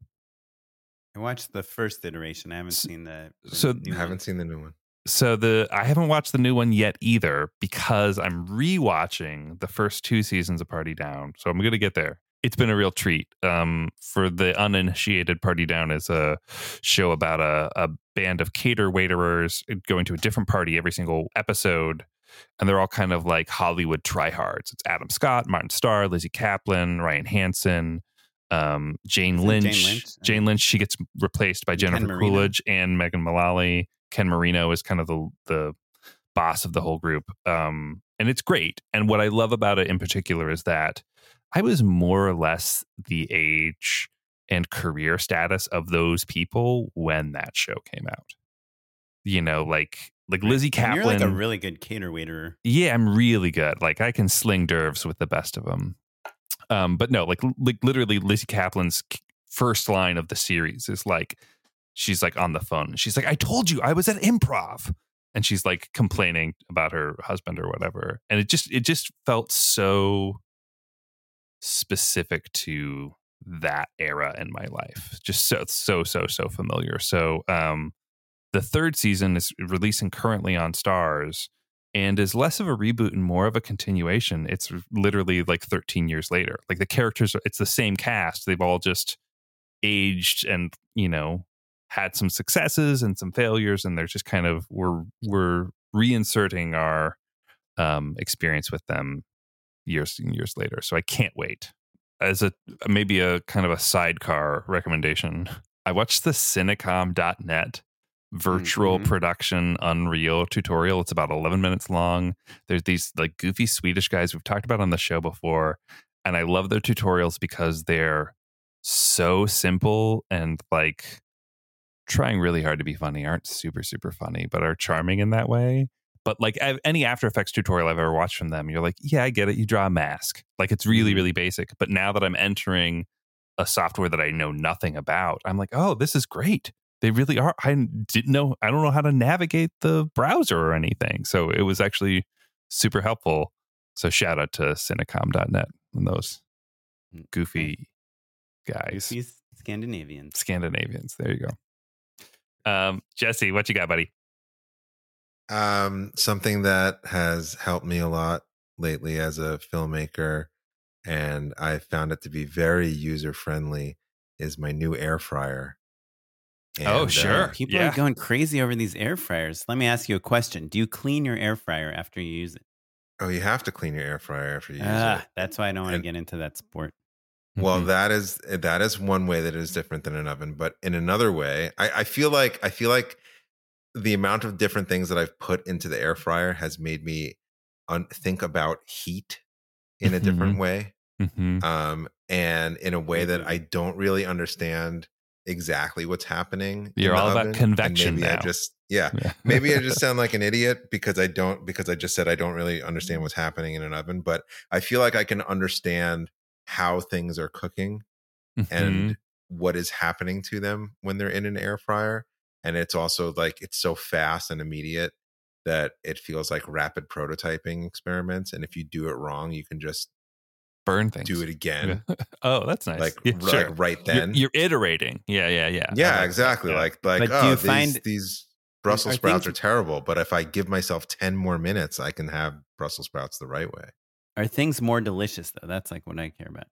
I watched the first iteration. I haven't seen the, the so- new I haven't one. seen the new one. So the I haven't watched the new one yet either, because I'm rewatching the first two seasons of Party Down. So I'm going to get there. It's been a real treat. Um, for the uninitiated, Party Down is a show about a, a band of cater waiterers going to a different party every single episode. And they're all kind of like Hollywood tryhards. It's Adam Scott, Martin Starr, Lizzie Kaplan, Ryan Hansen, um, Jane Isn't Lynch. Jane Jane Lynch? Lynch. She gets replaced by And Ken Jennifer Marino. Coolidge and Megan Mullally. Ken Marino is kind of the the boss of the whole group, um, and it's great. And what I love about it in particular is that I was more or less the age and career status of those people when that show came out. You know, like like Lizzie And Kaplan. you're like a really good cater waiter. Yeah, I'm really good. Like I can sling dervs with the best of them. Um, but no, like like literally Lizzie Kaplan's first line of the series is like, she's like on the phone. She's like, I told you I was at improv. and she's like complaining about her husband or whatever. And it just, it just felt so specific to that era in my life. Just so, so, so, so familiar. So, um, the third season is releasing currently on Starz and is less of a reboot and more of a continuation. It's literally like thirteen years later. Like the characters, it's the same cast. They've all just aged and, you know, had some successes and some failures, and they're just kind of we're we're reinserting our um, experience with them years and years later. So I can't wait. As a maybe a kind of a sidecar recommendation, I watched the Cinecom dot net virtual mm-hmm. production Unreal tutorial. It's about eleven minutes long. There's these like goofy Swedish guys we've talked about on the show before, and I love their tutorials because they're so simple and like trying really hard to be funny, aren't super super funny, but are charming in that way. But like any After Effects tutorial I've ever watched from them, you're like, yeah, I get it. You draw a mask. Like it's really, really basic. But now that I'm entering a software that I know nothing about, I'm like, oh, this is great. They really are. I didn't know. I don't know how to navigate the browser or anything. So it was actually super helpful. So shout out to Cinecom dot net and those goofy guys. Goofy Scandinavians. Scandinavians. There you go. Um, Jesse, what you got, buddy? Um, something that has helped me a lot lately as a filmmaker, and I found it to be very user friendly, is my new air fryer. And, oh, sure. Uh, People yeah. are going crazy over these air fryers. Let me ask you a question. Do you clean your air fryer after you use it? Oh, you have to clean your air fryer after you use ah, it. That's why I don't want to get into that sport. Well, mm-hmm. that is that is one way that is different than an oven. But in another way, I, I feel like I feel like the amount of different things that I've put into the air fryer has made me un- think about heat in a mm-hmm. different way, mm-hmm. um, and in a way that I don't really understand exactly what's happening. You're all oven. about convection maybe now. I just yeah, yeah. maybe I just sound like an idiot because I don't because I just said I don't really understand what's happening in an oven. But I feel like I can understand how things are cooking mm-hmm. and what is happening to them when they're in an air fryer. And it's also like it's so fast and immediate that it feels like rapid prototyping experiments. And if you do it wrong, you can just burn things. Do it again. Yeah. Oh, that's nice. Like, yeah, like sure. right then. You're, you're iterating. Yeah, yeah, yeah. Yeah, like exactly. yeah. Like, like but oh, do you these, find, these Brussels are sprouts things, are terrible. But if I give myself ten more minutes, I can have Brussels sprouts the right way. Are things more delicious, though? That's like what I care about.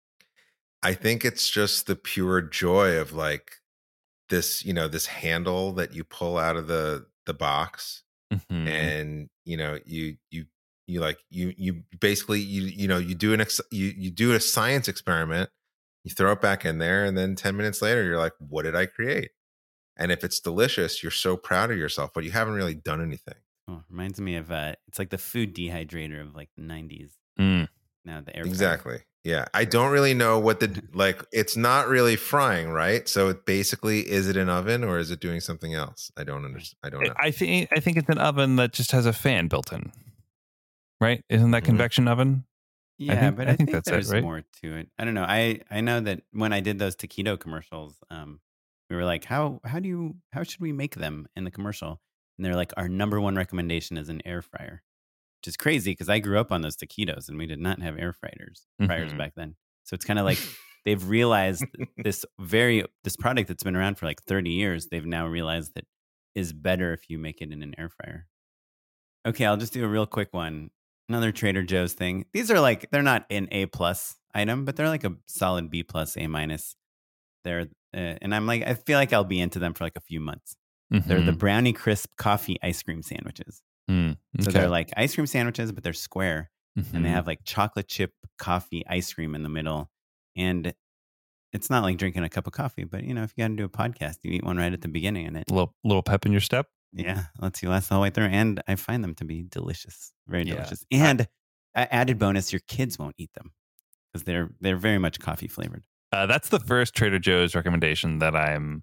I think it's just the pure joy of like this, you know, this handle that you pull out of the the box, mm-hmm. and you know, you you you like you you basically you you know you do an ex- you you do a science experiment, you throw it back in there, and then ten minutes later, you're like, what did I create? And if it's delicious, you're so proud of yourself, but you haven't really done anything. Oh, reminds me of uh, it's like the food dehydrator of like the nineties. Mm. Now the air exactly. fryer. Yeah, I don't really know what the like. It's not really frying, right? So it basically, is it an oven or is it doing something else? I don't understand. I don't know. I think I think it's an oven that just has a fan built in, right? Isn't that convection mm-hmm. oven? Yeah, I think, but I, I think, think that's there's it, right? more to it. I don't know. I I know that when I did those taquito commercials, um, we were like, how how do you how should we make them in the commercial? And they're like, our number one recommendation is an air fryer, which is crazy because I grew up on those taquitos and we did not have air fryers fryers mm-hmm. back then. So it's kind of like they've realized this very this product that's been around for like thirty years. They've now realized that is better if you make it in an air fryer. Okay, I'll just do a real quick one. Another Trader Joe's thing. These are like they're not an A plus item, but they're like a solid B plus, A minus. They're uh, and I'm like I feel like I'll be into them for like a few months. Mm-hmm. They're the Brownie Crisp coffee ice cream sandwiches. Mm, okay. So they're like ice cream sandwiches, but they're square. Mm-hmm. And they have like chocolate chip coffee ice cream in the middle. And it's not like drinking a cup of coffee, but you know, if you got to do a podcast, you eat one right at the beginning and it. A little, little pep in your step. Yeah. Lets you last the whole way through. And I find them to be delicious. Very yeah. delicious. And I, added bonus, your kids won't eat them because they're, they're very much coffee flavored. Uh, that's the first Trader Joe's recommendation that I'm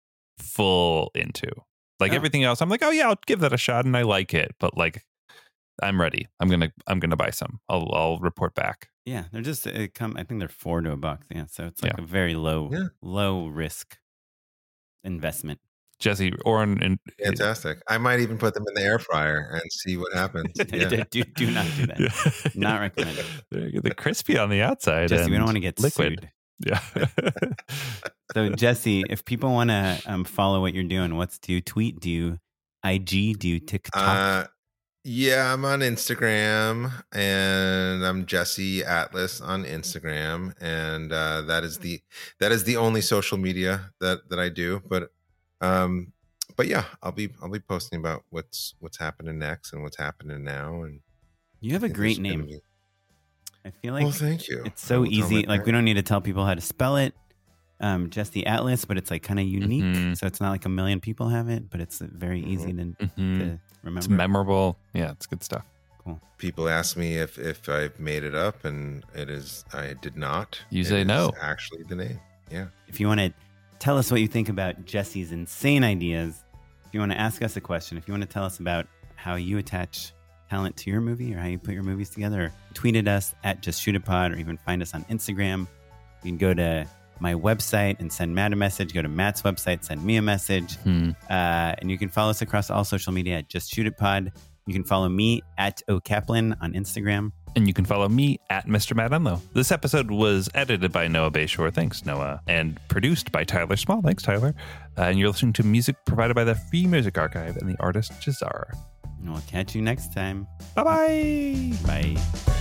full into. Like oh. everything else, I'm like, oh yeah, I'll give that a shot and I like it. But like, I'm ready. I'm gonna I'm gonna buy some. I'll I'll report back. Yeah, they're just it come. I think they're four to a box. Yeah, so it's like yeah. a very low yeah. low risk investment. Jesse, or in, in Fantastic. I might even put them in the air fryer and see what happens. Yeah. do, do not do that. Yeah. Not recommended. They're, they're crispy on the outside. Jesse, and we don't want to get liquid. sued. Yeah. So, Jesse, if people want to um, follow what you're doing, what's do you tweet? Do you I G? Do you TikTok? Uh, yeah, I'm on Instagram, and I'm Jesse Atlas on Instagram, and uh, that is the that is the only social media that that I do. But um, but yeah, I'll be I'll be posting about what's what's happening next and what's happening now. And you have a great name. Be... I feel like well, thank you. It's so easy. Like we don't need to tell people how to spell it. Um, Jesse Atlas, but it's like kind of unique. Mm-hmm. So it's not like a million people have it, but it's very easy to, mm-hmm. to remember. It's memorable. Yeah, it's good stuff. Cool. People ask me if if I've made it up, and it is I did not. You it say is no. Actually, the name. Yeah. If you want to tell us what you think about Jesse's insane ideas, if you want to ask us a question, if you want to tell us about how you attach talent to your movie or how you put your movies together, or tweet at us at Just Shoot a Pod, or even find us on Instagram. You can go to my website and send Matt a message. Go to Matt's website, send me a message. Hmm. Uh, and you can follow us across all social media at Just Shoot It Pod. You can follow me at O Kaplan on Instagram. And you can follow me at Mister Matt Enlow. This episode was edited by Noah Bayshore. Thanks, Noah. And produced by Tyler Small. Thanks, Tyler. Uh, and you're listening to music provided by the Free Music Archive and the artist Jazar. And we'll catch you next time. Bye-bye. Bye.